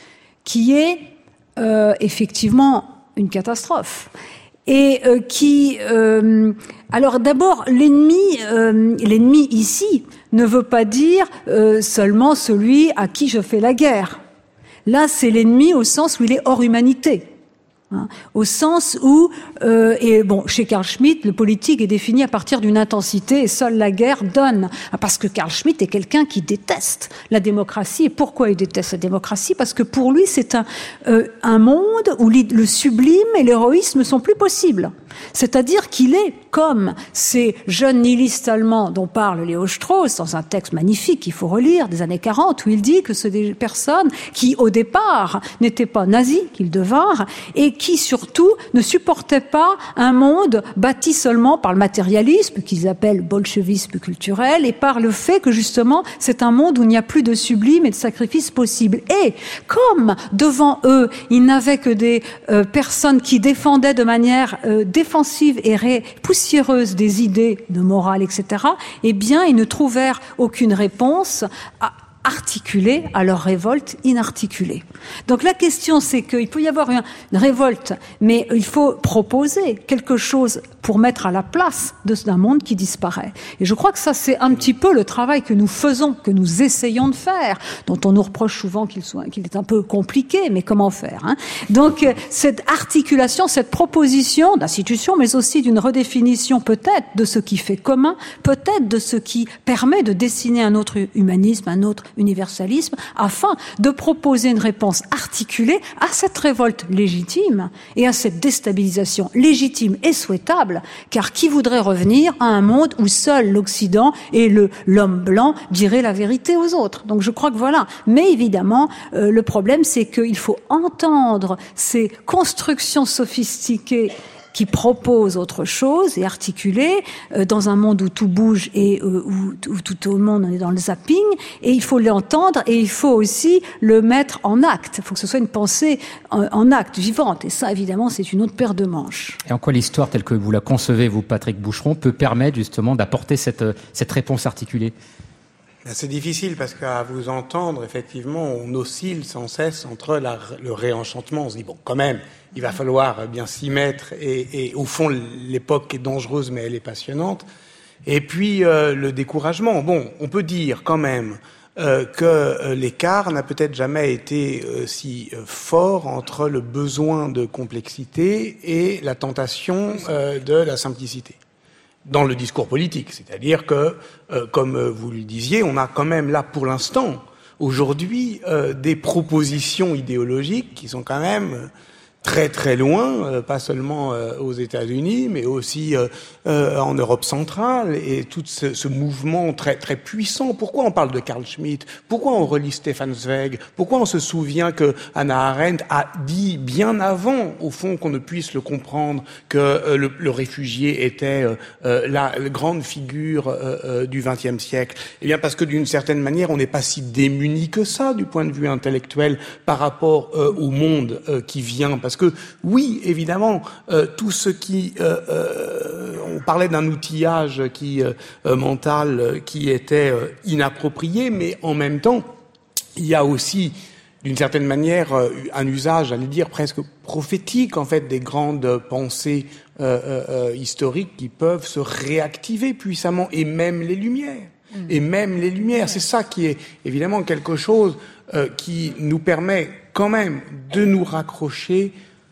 qui est Euh, effectivement une catastrophe et euh, qui euh, alors d'abord l'ennemi euh, l'ennemi ici ne veut pas dire euh, seulement celui à qui je fais la guerre. Là c'est l'ennemi au sens où il est hors humanité. Hein, au sens où, euh, et bon, chez Carl Schmitt, le politique est défini à partir d'une intensité et seule la guerre donne. Parce que Carl Schmitt est quelqu'un qui déteste la démocratie. Et pourquoi il déteste la démocratie? Parce que pour lui, c'est un, euh, un monde où le sublime et l'héroïsme sont plus possibles. C'est-à-dire qu'il est comme ces jeunes nihilistes allemands dont parle Léo Strauss dans un texte magnifique qu'il faut relire des années quarante, où il dit que ce sont des personnes qui, au départ, n'étaient pas nazis, qu'ils devinrent, et qui, surtout, ne supportaient pas un monde bâti seulement par le matérialisme, qu'ils appellent bolchevisme culturel, et par le fait que, justement, c'est un monde où il n'y a plus de sublime et de sacrifice possible. Et, comme, devant eux, ils n'avaient que des euh, personnes qui défendaient de manière euh, défensive et ré- poussiéreuse des idées de morale, et cetera, eh bien, ils ne trouvèrent aucune réponse à articulée à leur révolte inarticulée. Donc la question, c'est qu'il peut y avoir une, une révolte, mais il faut proposer quelque chose pour mettre à la place de, d'un monde qui disparaît. Et je crois que ça, c'est un petit peu le travail que nous faisons, que nous essayons de faire, dont on nous reproche souvent qu'il soit, qu'il est un peu compliqué, mais comment faire, hein? Donc cette articulation, cette proposition d'institution, mais aussi d'une redéfinition peut-être de ce qui fait commun, peut-être de ce qui permet de dessiner un autre humanisme, un autre universalisme, afin de proposer une réponse articulée à cette révolte légitime et à cette déstabilisation légitime et souhaitable, car qui voudrait revenir à un monde où seul l'Occident et le, l'homme blanc diraient la vérité aux autres? Donc je crois que voilà. Mais évidemment, euh, le problème, c'est qu'il faut entendre ces constructions sophistiquées qui propose autre chose et articulé euh, dans un monde où tout bouge et euh, où, où tout le monde est dans le zapping, et il faut l'entendre et il faut aussi le mettre en acte. Il faut que ce soit une pensée en, en acte, vivante, et ça évidemment c'est une autre paire de manches. Et en quoi l'histoire telle que vous la concevez, vous, Patrick Boucheron, peut permettre justement d'apporter cette, cette réponse articulée? C'est difficile parce qu'à vous entendre, effectivement, on oscille sans cesse entre la, le réenchantement. On se dit, bon, quand même, il va falloir bien s'y mettre. Et, et au fond, l'époque est dangereuse, mais elle est passionnante. Et puis, euh, le découragement. Bon, on peut dire quand même euh, que euh, l'écart n'a peut-être jamais été euh, si euh, fort entre le besoin de complexité et la tentation euh, de la simplicité dans le discours politique. C'est-à-dire que, euh, comme vous le disiez, on a quand même là, pour l'instant, aujourd'hui, euh, des propositions idéologiques qui sont quand même très très loin, euh, pas seulement euh, aux États-Unis, mais aussi euh, euh, en Europe centrale, et tout ce, ce mouvement très très puissant. Pourquoi on parle de Carl Schmitt? Pourquoi on relit Stefan Zweig? Pourquoi on se souvient que Hannah Arendt a dit bien avant, au fond, qu'on ne puisse le comprendre, que euh, le, le réfugié était euh, euh, la, la grande figure euh, euh, du vingtième siècle? Eh bien, parce que d'une certaine manière, on n'est pas si démuni que ça du point de vue intellectuel par rapport euh, au monde euh, qui vient. Parce que, oui, évidemment, euh, tout ce qui... Euh, euh, on parlait d'un outillage qui, euh, mental euh, qui était euh, inapproprié, mais en même temps, il y a aussi, d'une certaine manière, euh, un usage, j'allais dire, presque prophétique, en fait, des grandes pensées euh, euh, historiques qui peuvent se réactiver puissamment, et même les Lumières. Mmh. Et même les Lumières. C'est ça qui est, évidemment, quelque chose euh, qui nous permet quand même de nous raccrocher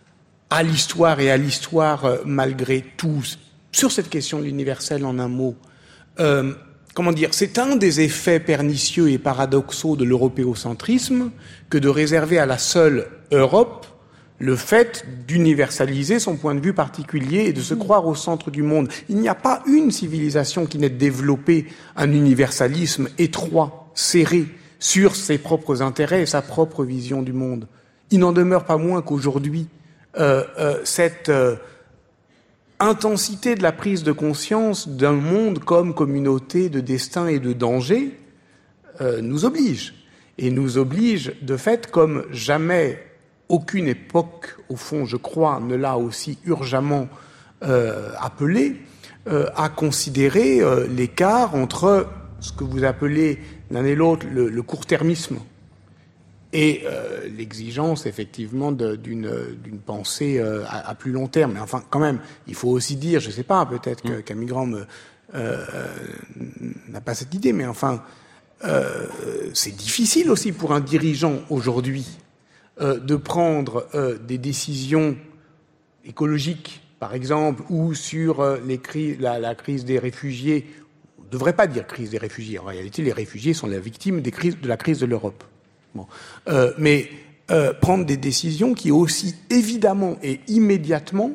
à l'histoire et à l'histoire euh, malgré tout. Sur cette question de l'universel, en un mot, euh, comment dire, c'est un des effets pernicieux et paradoxaux de l'européocentrisme que de réserver à la seule Europe le fait d'universaliser son point de vue particulier et de se croire au centre du monde. Il n'y a pas une civilisation qui n'ait développé un universalisme étroit, serré, sur ses propres intérêts et sa propre vision du monde. Il n'en demeure pas moins qu'aujourd'hui, euh, euh, cette euh, intensité de la prise de conscience d'un monde comme communauté de destin et de danger euh, nous oblige. Et nous oblige, de fait, comme jamais aucune époque, au fond, je crois, ne l'a aussi urgemment euh, appelé, euh, à considérer euh, l'écart entre ce que vous appelez l'un et l'autre le, le court-termisme et euh, l'exigence, effectivement, de, d'une, d'une pensée euh, à, à plus long terme. Mais enfin, quand même, il faut aussi dire, je ne sais pas, peut-être que Camille Grand me, euh, n'a pas cette idée, mais enfin, euh, c'est difficile aussi pour un dirigeant aujourd'hui Euh, de prendre euh, des décisions écologiques, par exemple, ou sur euh, les cri- la, la crise des réfugiés. On ne devrait pas dire crise des réfugiés. En réalité, les réfugiés sont la victime des crises, de la crise de l'Europe. Bon. Euh, mais euh, prendre des décisions qui, aussi évidemment et immédiatement,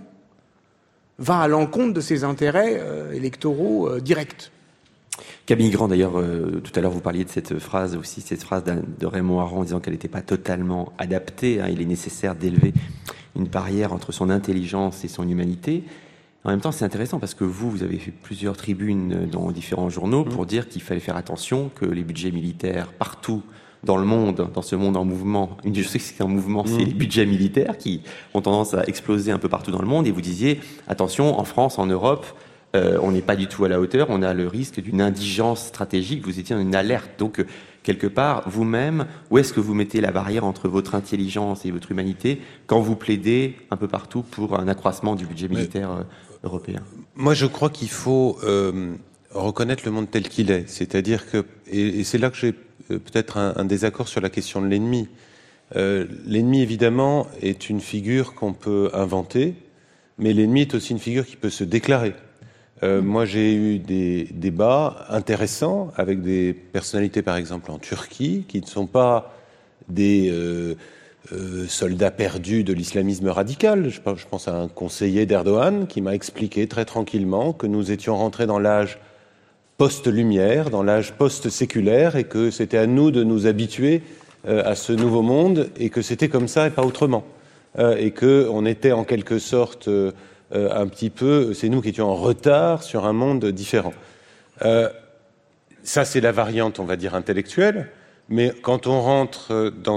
va à l'encontre de ses intérêts euh, électoraux euh, directs. Camille Grand, d'ailleurs, euh, tout à l'heure, vous parliez de cette phrase aussi, cette phrase de Raymond Aron en disant qu'elle n'était pas totalement adaptée. Hein, il est nécessaire d'élever une barrière entre son intelligence et son humanité. En même temps, c'est intéressant parce que vous, vous avez fait plusieurs tribunes dans différents journaux pour dire qu'il fallait faire attention, que les budgets militaires partout dans le monde, dans ce monde en mouvement, une chose qui est en mouvement, c'est les budgets militaires qui ont tendance à exploser un peu partout dans le monde. Et vous disiez, attention, en France, en Europe, Euh, on n'est pas du tout à la hauteur, on a le risque d'une indigence stratégique, vous étiez dans une alerte. Donc, euh, quelque part, vous-même, où est-ce que vous mettez la barrière entre votre intelligence et votre humanité quand vous plaidez un peu partout pour un accroissement du budget militaire euh, européen ? Moi, je crois qu'il faut euh, reconnaître le monde tel qu'il est. C'est-à-dire que, et, et c'est là que j'ai euh, peut-être un, un désaccord sur la question de l'ennemi. Euh, l'ennemi, évidemment, est une figure qu'on peut inventer, mais l'ennemi est aussi une figure qui peut se déclarer. Euh, moi, j'ai eu des débats intéressants avec des personnalités, par exemple, en Turquie, qui ne sont pas des euh, euh, soldats perdus de l'islamisme radical. Je, je pense à un conseiller d'Erdogan qui m'a expliqué très tranquillement que nous étions rentrés dans l'âge post-lumière, dans l'âge post-séculaire, et que c'était à nous de nous habituer euh, à ce nouveau monde, et que c'était comme ça et pas autrement. Euh, et qu'on était en quelque sorte... Euh, Euh, un petit peu, c'est nous qui étions en retard sur un monde différent. Euh, ça, c'est la variante, on va dire, intellectuelle, mais quand on rentre dans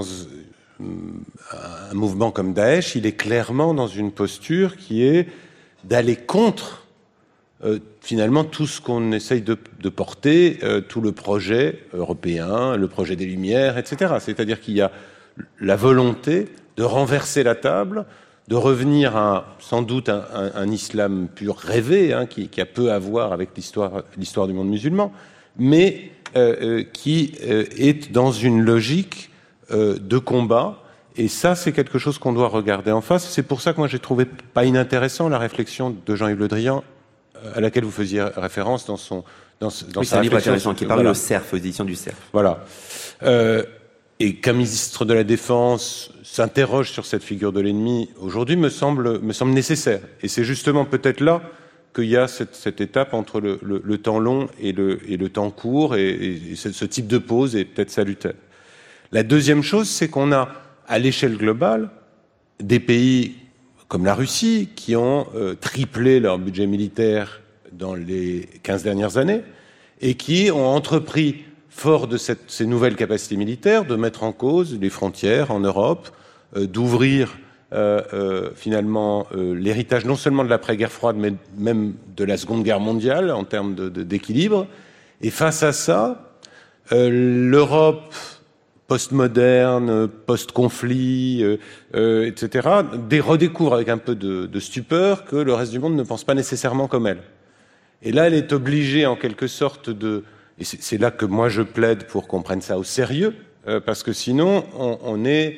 un mouvement comme Daesh, il est clairement dans une posture qui est d'aller contre, euh, finalement, tout ce qu'on essaye de, de porter, euh, tout le projet européen, le projet des Lumières, et cetera. C'est-à-dire qu'il y a la volonté de renverser la table, de revenir à, sans doute, un, un, un islam pur rêvé, hein, qui, qui a peu à voir avec l'histoire, l'histoire du monde musulman, mais euh, euh, qui euh, est dans une logique euh, de combat. Et ça, c'est quelque chose qu'on doit regarder en face. C'est pour ça que moi, j'ai trouvé pas inintéressant la réflexion de Jean-Yves Le Drian, à laquelle vous faisiez référence dans son... Dans, dans oui, c'est un livre intéressant qui parle voilà. au C E R F, aux éditions du C E R F. Voilà. Euh, et qu'un ministre de la Défense s'interroge sur cette figure de l'ennemi, aujourd'hui, me semble, me semble nécessaire. Et c'est justement peut-être là qu'il y a cette, cette étape entre le, le, le temps long et le, et le temps court, et, et, et ce, ce type de pause est peut-être salutaire. La deuxième chose, c'est qu'on a, à l'échelle globale, des pays comme la Russie qui ont euh, triplé leur budget militaire dans les quinze dernières années et qui ont entrepris, fort de cette, ces nouvelles capacités militaires, de mettre en cause les frontières en Europe, euh, d'ouvrir euh, euh, finalement euh, l'héritage non seulement de l'après-guerre froide, mais même de la Seconde Guerre mondiale en termes de, de, d'équilibre. Et face à ça, euh, l'Europe post-moderne, post-conflit, euh, euh, et cetera, des redécouvre avec un peu de, de stupeur que le reste du monde ne pense pas nécessairement comme elle. Et là, elle est obligée, en quelque sorte, de... Et c'est, c'est là que moi, je plaide pour qu'on prenne ça au sérieux, euh, parce que sinon, on, on est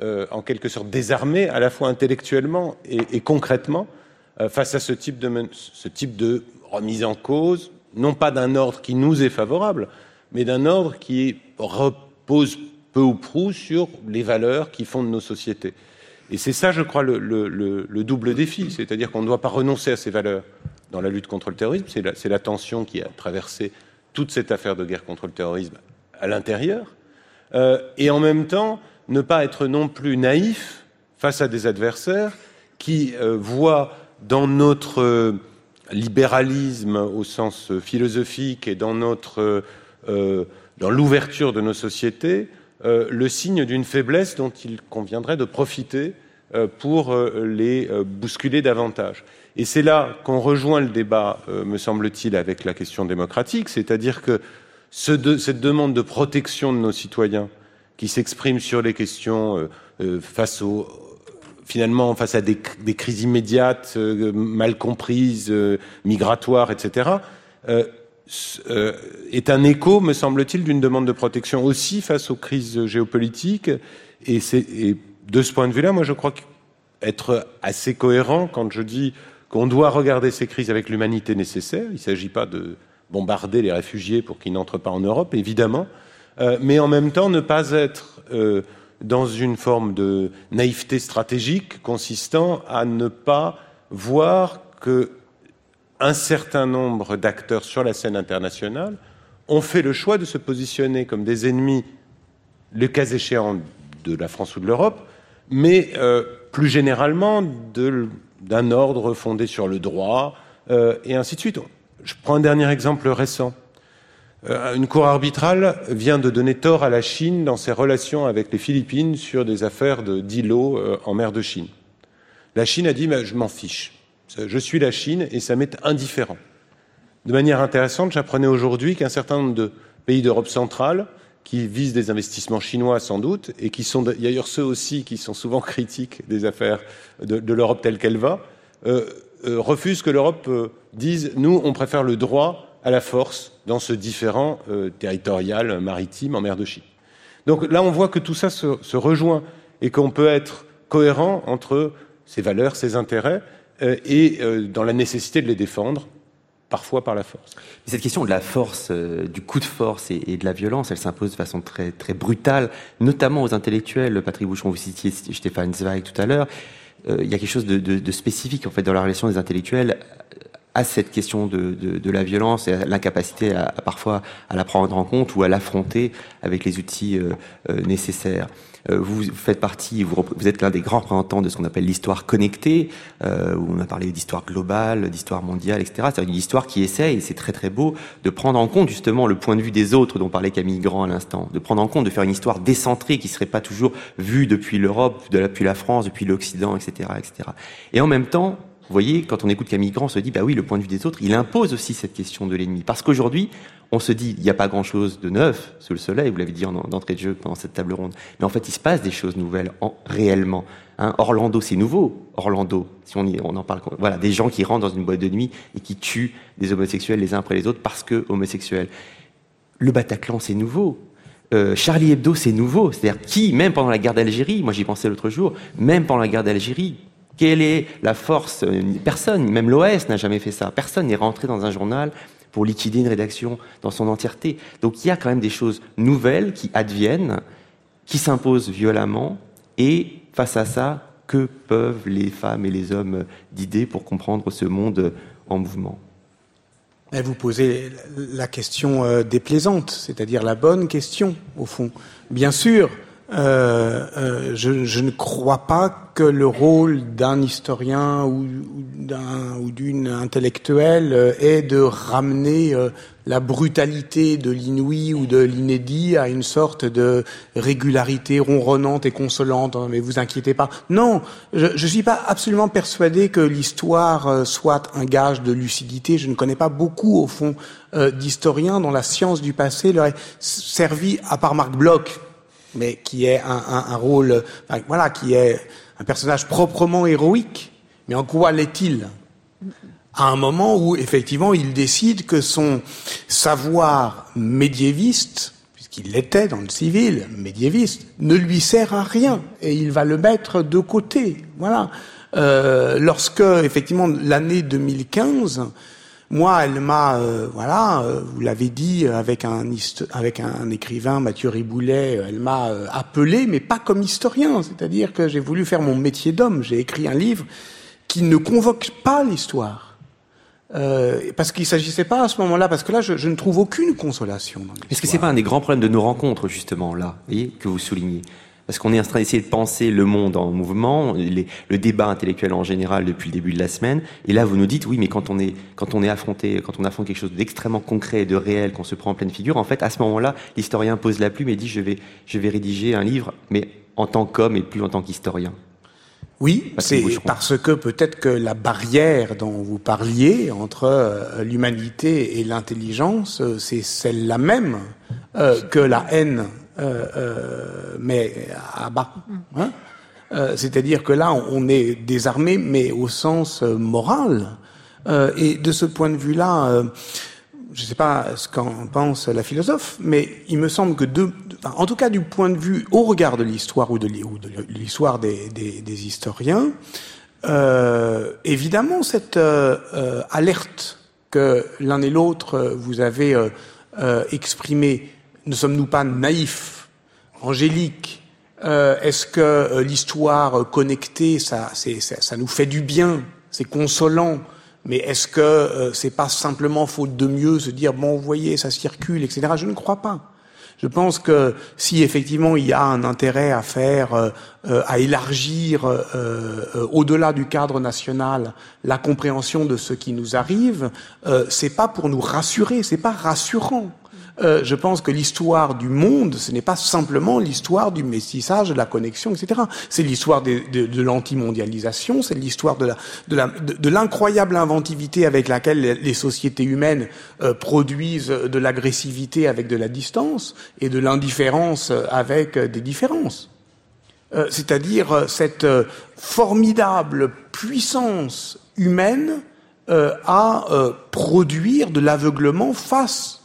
euh, en quelque sorte désarmés, à la fois intellectuellement et, et concrètement, euh, face à ce type de, ce type de remise en cause, non pas d'un ordre qui nous est favorable, mais d'un ordre qui repose peu ou prou sur les valeurs qui fondent nos sociétés. Et c'est ça, je crois, le, le, le, le double défi, c'est-à-dire qu'on ne doit pas renoncer à ces valeurs dans la lutte contre le terrorisme. C'est la, c'est la tension qui a traversé toute cette affaire de guerre contre le terrorisme à l'intérieur, euh, et en même temps ne pas être non plus naïf face à des adversaires qui euh, voient dans notre euh, libéralisme au sens philosophique et dans notre euh, dans l'ouverture de nos sociétés euh, le signe d'une faiblesse dont il conviendrait de profiter euh, pour euh, les euh, bousculer davantage. Et c'est là qu'on rejoint le débat, euh, me semble-t-il, avec la question démocratique, c'est-à-dire que ce de, cette demande de protection de nos citoyens qui s'exprime sur les questions euh, euh, face au finalement face à des, des crises immédiates, euh, mal comprises, euh, migratoires, et cetera, euh, euh, est un écho, me semble-t-il, d'une demande de protection aussi face aux crises géopolitiques. Et, c'est, et de ce point de vue-là, moi, je crois être assez cohérent quand je dis qu'on doit regarder ces crises avec l'humanité nécessaire. Il ne s'agit pas de bombarder les réfugiés pour qu'ils n'entrent pas en Europe, évidemment, euh, mais en même temps ne pas être euh, dans une forme de naïveté stratégique consistant à ne pas voir qu'un certain nombre d'acteurs sur la scène internationale ont fait le choix de se positionner comme des ennemis, le cas échéant, de la France ou de l'Europe, mais euh, plus généralement de, d'un ordre fondé sur le droit, euh, et ainsi de suite. Je prends un dernier exemple récent. Une cour arbitrale vient de donner tort à la Chine dans ses relations avec les Philippines sur des affaires de, d'îlots euh, en mer de Chine. La Chine a dit bah, « je m'en fiche, je suis la Chine et ça m'est indifférent ». De manière intéressante, j'apprenais aujourd'hui qu'un certain nombre de pays d'Europe centrale qui visent des investissements chinois sans doute, et qui sont d'ailleurs ceux aussi qui sont souvent critiques des affaires de, de l'Europe telle qu'elle va, euh, euh, refusent que l'Europe euh, dise « nous, on préfère le droit » à la force dans ce différend euh, territorial, maritime, en mer de Chine. Donc là, on voit que tout ça se, se rejoint et qu'on peut être cohérent entre ces valeurs, ces intérêts, euh, et euh, dans la nécessité de les défendre, parfois par la force. Cette question de la force, euh, du coup de force et, et de la violence, elle s'impose de façon très, très brutale, notamment aux intellectuels. Patrick Bouchon, vous citiez Stefan Zweig tout à l'heure. Euh, il y a quelque chose de, de, de spécifique en fait dans la relation des intellectuels à cette question de, de, de la violence et à l'incapacité à, à parfois à la prendre en compte ou à l'affronter avec les outils euh, euh, nécessaires. Euh, vous faites partie, vous, vous êtes l'un des grands représentants de ce qu'on appelle l'histoire connectée, euh, où on a parlé d'histoire globale, d'histoire mondiale, et cetera. C'est une histoire qui essaye, et c'est très très beau, de prendre en compte justement le point de vue des autres dont parlait Camille Grand à l'instant, de prendre en compte, de faire une histoire décentrée qui serait pas toujours vue depuis l'Europe, depuis la France, depuis l'Occident, et cetera, et cetera. Et en même temps, vous voyez, quand on écoute Camille Grand, on se dit, bah oui, le point de vue des autres, il impose aussi cette question de l'ennemi. Parce qu'aujourd'hui, on se dit, il n'y a pas grand-chose de neuf sous le soleil, vous l'avez dit en, d'entrée de jeu pendant cette table ronde. Mais en fait, il se passe des choses nouvelles, en, réellement. Hein, Orlando, c'est nouveau. Orlando, si on, y, on en parle, voilà, des gens qui rentrent dans une boîte de nuit et qui tuent des homosexuels les uns après les autres parce que homosexuels. Le Bataclan, c'est nouveau. Euh, Charlie Hebdo, c'est nouveau. C'est-à-dire, qui, même pendant la guerre d'Algérie, moi j'y pensais l'autre jour, même pendant la guerre d'Algérie, quelle est la force? Personne, même l'O S n'a jamais fait ça. Personne n'est rentré dans un journal pour liquider une rédaction dans son entièreté. Donc il y a quand même des choses nouvelles qui adviennent, qui s'imposent violemment, et face à ça, que peuvent les femmes et les hommes d'idées pour comprendre ce monde en mouvement? Vous posez la question déplaisante, c'est-à-dire la bonne question, au fond. Bien sûr, Euh, euh, je, je ne crois pas que le rôle d'un historien ou, ou d'un ou d'une intellectuelle euh, est de ramener euh, la brutalité de l'inouï ou de l'inédit à une sorte de régularité ronronnante et consolante. Mais vous inquiétez pas. Non, je ne suis pas absolument persuadé que l'histoire euh, soit un gage de lucidité. Je ne connais pas beaucoup, au fond, euh, d'historiens dont la science du passé leur est servi, à part Marc Bloch, mais qui est un, un, un rôle, enfin, voilà, qui est un personnage proprement héroïque. Mais en quoi l'est-il? À un moment où, effectivement, il décide que son savoir médiéviste, qu'il l'était dans le civil, médiéviste, ne lui sert à rien et il va le mettre de côté. Voilà. Euh, lorsque, effectivement, l'année deux mille quinze, moi, elle m'a, euh, voilà, euh, vous l'avez dit, avec un, avec un écrivain, Mathieu Riboulet, elle m'a euh, appelé, mais pas comme historien. C'est-à-dire que j'ai voulu faire mon métier d'homme. J'ai écrit un livre qui ne convoque pas l'histoire. Euh, parce qu'il s'agissait pas à ce moment-là, parce que là, je, je ne trouve aucune consolation dans l'histoire. Est-ce que c'est pas un des grands problèmes de nos rencontres, justement, là, voyez, que vous soulignez? Parce qu'on est en train d'essayer de penser le monde en mouvement, les, le débat intellectuel en général depuis le début de la semaine. Et là, vous nous dites, oui, mais quand on est, quand on est affronté, quand on affronte quelque chose d'extrêmement concret et de réel, qu'on se prend en pleine figure, en fait, à ce moment-là, l'historien pose la plume et dit, je vais, je vais rédiger un livre, mais en tant qu'homme et plus en tant qu'historien. Oui, c'est parce que peut-être que la barrière dont vous parliez entre euh, l'humanité et l'intelligence, euh, c'est celle-là même euh, que la haine euh, euh, met à bas. Hein, euh, c'est-à-dire que là, on est désarmé, mais au sens euh, moral. Euh, et de ce point de vue-là, euh, je ne sais pas ce qu'en pense la philosophe, mais il me semble que deux, en tout cas du point de vue au regard de l'histoire ou de, ou de l'histoire des, des, des historiens, euh, évidemment cette euh, euh, alerte que l'un et l'autre vous avez euh, euh, exprimée, ne sommes-nous pas naïfs, angéliques? euh, Est-ce que euh, l'histoire connectée, ça, c'est, ça, ça nous fait du bien, c'est consolant? Mais est-ce que euh, c'est pas simplement faute de mieux se dire bon, vous voyez, ça circule, et cetera. Je ne crois pas. Je pense que si effectivement il y a un intérêt à faire, euh, euh, à élargir euh, euh, au-delà du cadre national la compréhension de ce qui nous arrive, euh, c'est pas pour nous rassurer, c'est pas rassurant. Euh, je pense que l'histoire du monde, ce n'est pas simplement l'histoire du métissage, de la connexion, et cetera. C'est l'histoire de, de, de l'antimondialisation, c'est l'histoire de, la, de, la, de, de l'incroyable inventivité avec laquelle les sociétés humaines euh, produisent de l'agressivité avec de la distance et de l'indifférence avec des différences. Euh, c'est-à-dire cette euh, formidable puissance humaine euh, à euh, produire de l'aveuglement face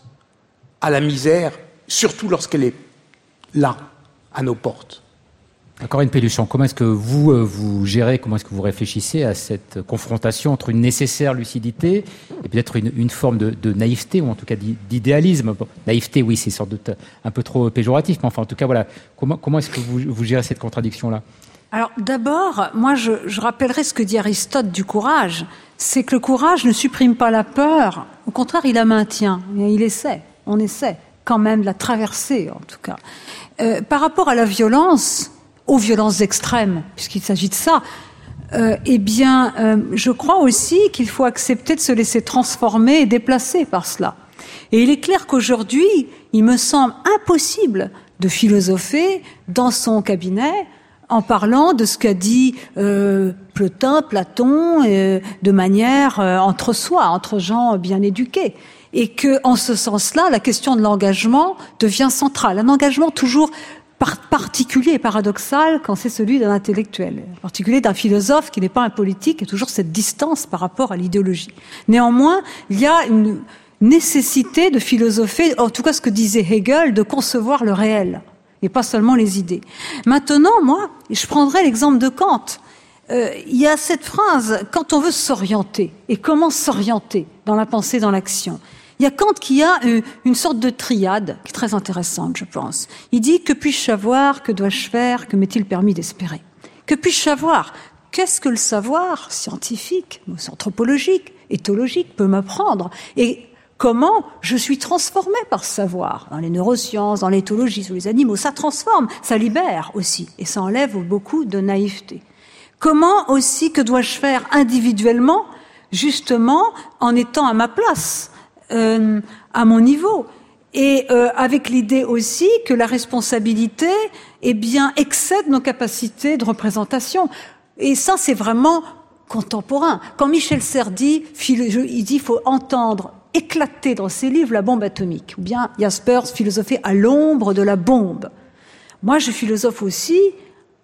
à la misère, surtout lorsqu'elle est là, à nos portes. Corinne Pelluchon, comment est-ce que vous, euh, vous gérez, comment est-ce que vous réfléchissez à cette confrontation entre une nécessaire lucidité et peut-être une, une forme de, de naïveté, ou en tout cas d'idéalisme? Bon, naïveté, oui, c'est sans doute un peu trop péjoratif, mais enfin, en tout cas, voilà. Comment, comment est-ce que vous, vous gérez cette contradiction-là? Alors, d'abord, moi, je, je rappellerai ce que dit Aristote du courage. C'est que le courage ne supprime pas la peur. Au contraire, il la maintient. Il essaie. On essaie quand même de la traverser, en tout cas. Euh, par rapport à la violence, aux violences extrêmes, puisqu'il s'agit de ça, euh, eh bien, euh, je crois aussi qu'il faut accepter de se laisser transformer et déplacer par cela. Et il est clair qu'aujourd'hui, il me semble impossible de philosopher dans son cabinet en parlant de ce qu'a dit euh, Plotin, Platon, euh, de manière euh, entre soi, entre gens bien éduqués. Et que, en ce sens-là, la question de l'engagement devient centrale. Un engagement toujours par- particulier et paradoxal quand c'est celui d'un intellectuel, en particulier d'un philosophe qui n'est pas un politique, et toujours cette distance par rapport à l'idéologie. Néanmoins, il y a une nécessité de philosopher, en tout cas ce que disait Hegel, de concevoir le réel, et pas seulement les idées. Maintenant, moi, je prendrai l'exemple de Kant. Euh, il y a cette phrase, quand on veut s'orienter, et comment s'orienter dans la pensée, dans l'action. Il y a Kant qui a une, une sorte de triade qui est très intéressante, je pense. Il dit, que puis-je savoir, que dois-je faire, que m'est-il permis d'espérer? Que puis-je savoir? Qu'est-ce que le savoir scientifique, anthropologique, éthologique peut m'apprendre? Et comment je suis transformé par ce savoir? Dans les neurosciences, dans l'éthologie, sur les animaux, ça transforme, ça libère aussi, et ça enlève beaucoup de naïveté. Comment aussi, que dois-je faire individuellement, justement, en étant à ma place, euh, à mon niveau, et euh, avec l'idée aussi que la responsabilité, eh bien, excède nos capacités de représentation. Et ça, c'est vraiment contemporain. Quand Michel Serres dit, il dit, faut entendre éclater dans ses livres la bombe atomique, ou bien Jaspers philosophait à l'ombre de la bombe. Moi, je philosophe aussi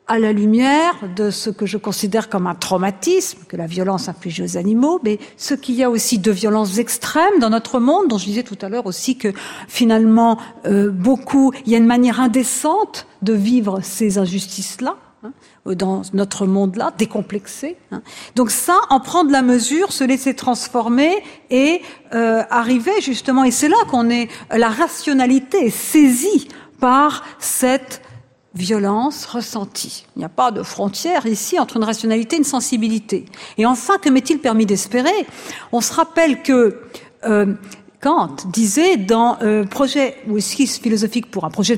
à la lumière de ce que je considère comme un traumatisme que la violence inflige aux animaux, mais ce qu'il y a aussi de violences extrêmes dans notre monde, dont je disais tout à l'heure aussi que finalement euh, beaucoup, il y a une manière indécente de vivre ces injustices-là, hein, dans notre monde-là, décomplexé. Hein. Donc ça, en prendre la mesure, se laisser transformer et euh, arriver justement, et c'est là qu'on est, la rationalité est saisie par cette violence ressentie. Il n'y a pas de frontière ici entre une rationalité et une sensibilité. Et enfin, que m'est-il permis d'espérer ? On se rappelle que euh, Kant disait dans euh, projet ou esquisse philosophique pour un projet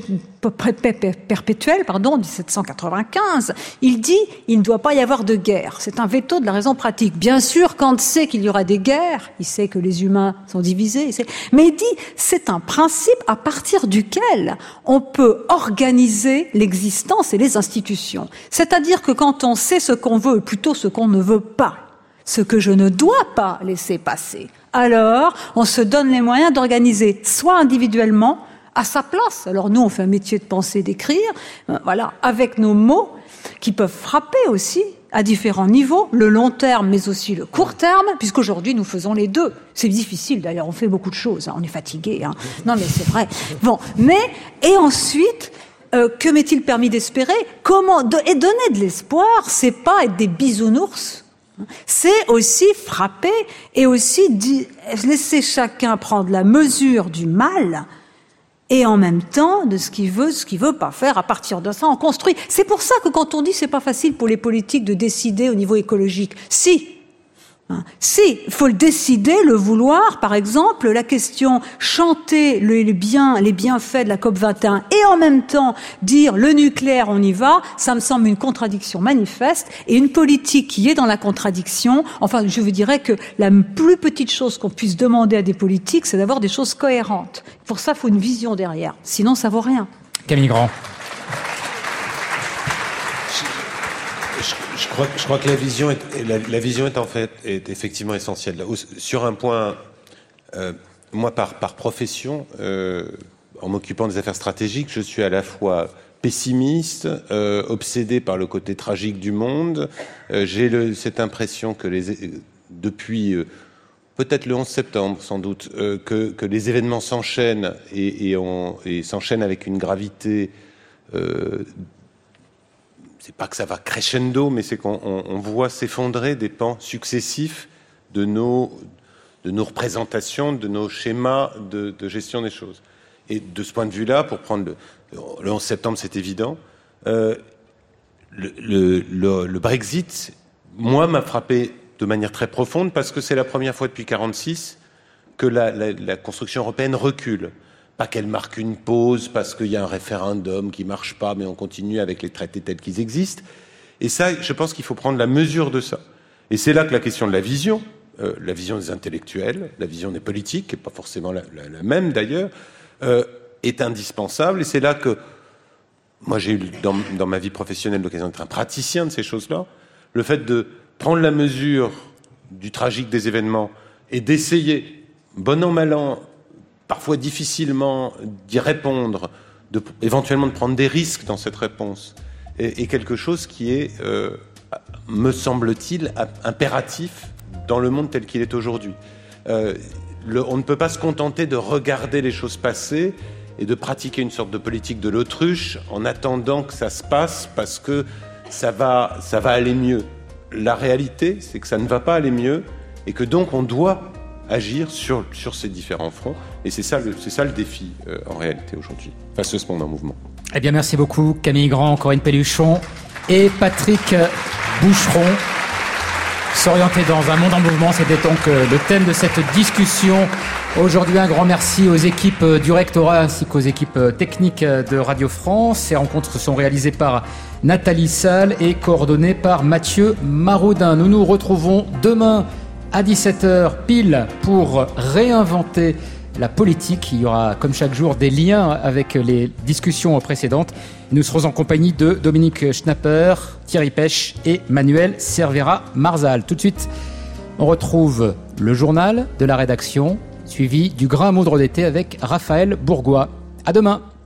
perpétuel, pardon, dix-sept cent quatre-vingt-quinze, il dit il ne doit pas y avoir de guerre. C'est un veto de la raison pratique. Bien sûr, Kant sait qu'il y aura des guerres, il sait que les humains sont divisés, il sait, mais il dit c'est un principe à partir duquel on peut organiser l'existence et les institutions. C'est-à-dire que quand on sait ce qu'on veut, plutôt ce qu'on ne veut pas, ce que je ne dois pas laisser passer, alors on se donne les moyens d'organiser, soit individuellement, à sa place. Alors nous, on fait un métier de penser, d'écrire, euh, voilà, avec nos mots qui peuvent frapper aussi à différents niveaux, le long terme, mais aussi le court terme, puisqu'aujourd'hui nous faisons les deux. C'est difficile d'ailleurs, on fait beaucoup de choses, hein, on est fatigué. Hein. Non, mais c'est vrai. Bon, mais et ensuite. Euh, que m'est-il permis d'espérer ? Comment de, et donner de l'espoir, c'est pas être des bisounours. C'est aussi frapper et aussi di- laisser chacun prendre la mesure du mal et en même temps de ce qu'il veut, ce qu'il veut pas faire. À partir de ça, on construit. C'est pour ça que quand on dit c'est pas facile pour les politiques de décider au niveau écologique, si. Hein. Si, il faut le décider, le vouloir. Par exemple, la question chanter le, les biens, les bienfaits de la COP vingt et un et en même temps dire le nucléaire, on y va, ça me semble une contradiction manifeste et une politique qui est dans la contradiction. Enfin, je vous dirais que la plus petite chose qu'on puisse demander à des politiques, c'est d'avoir des choses cohérentes. Pour ça, il faut une vision derrière. Sinon, ça vaut rien. Camille Grand. Je crois, je crois que la vision est, la, la vision est en fait est effectivement essentielle. Sur un point, euh, moi par, par profession, euh, en m'occupant des affaires stratégiques, je suis à la fois pessimiste, euh, obsédé par le côté tragique du monde. Euh, j'ai le, cette impression que les, depuis euh, peut-être le onze septembre sans doute, euh, que, que les événements s'enchaînent et, et, on, et s'enchaînent avec une gravité. Euh, C'est pas que ça va crescendo, mais c'est qu'on on, on voit s'effondrer des pans successifs de nos, de nos représentations, de nos schémas de, de gestion des choses. Et de ce point de vue-là, pour prendre le, le onze septembre, c'est évident, euh, le, le, le, le Brexit, moi, m'a frappé de manière très profonde parce que c'est la première fois depuis quarante-six que la, la, la construction européenne recule. Pas qu'elle marque une pause parce qu'il y a un référendum qui marche pas, mais on continue avec les traités tels qu'ils existent. Et ça, je pense qu'il faut prendre la mesure de ça. Et c'est là que la question de la vision, euh, la vision des intellectuels, la vision des politiques, qui n'est pas forcément la, la, la même d'ailleurs, euh, est indispensable. Et c'est là que moi j'ai eu dans, dans ma vie professionnelle l'occasion d'être un praticien de ces choses-là. Le fait de prendre la mesure du tragique des événements et d'essayer, bon an mal an, parfois difficilement d'y répondre, de, éventuellement de prendre des risques dans cette réponse, est, est quelque chose qui est, euh, me semble-t-il, impératif dans le monde tel qu'il est aujourd'hui. Euh, le, on ne peut pas se contenter de regarder les choses passer et de pratiquer une sorte de politique de l'autruche en attendant que ça se passe parce que ça va, ça va aller mieux. La réalité, c'est que ça ne va pas aller mieux et que donc on doit agir sur, sur ces différents fronts. Et c'est ça le, c'est ça le défi, euh, en réalité, aujourd'hui, face à ce monde en mouvement. Eh bien, merci beaucoup, Camille Grand, Corinne Pelluchon et Patrick Boucheron. S'orienter dans un monde en mouvement, c'était donc le thème de cette discussion. Aujourd'hui, un grand merci aux équipes du rectorat ainsi qu'aux équipes techniques de Radio France. Ces rencontres sont réalisées par Nathalie Salle et coordonnées par Mathieu Maraudin. Nous nous retrouvons demain à dix-sept heures pile pour réinventer la politique. Il y aura, comme chaque jour, des liens avec les discussions précédentes. Nous serons en compagnie de Dominique Schnapper, Thierry Pêche et Manuel Cervera-Marzal. Tout de suite, on retrouve le journal de la rédaction, suivi du Grain à moudre d'été avec Raphaël Bourgois. À demain.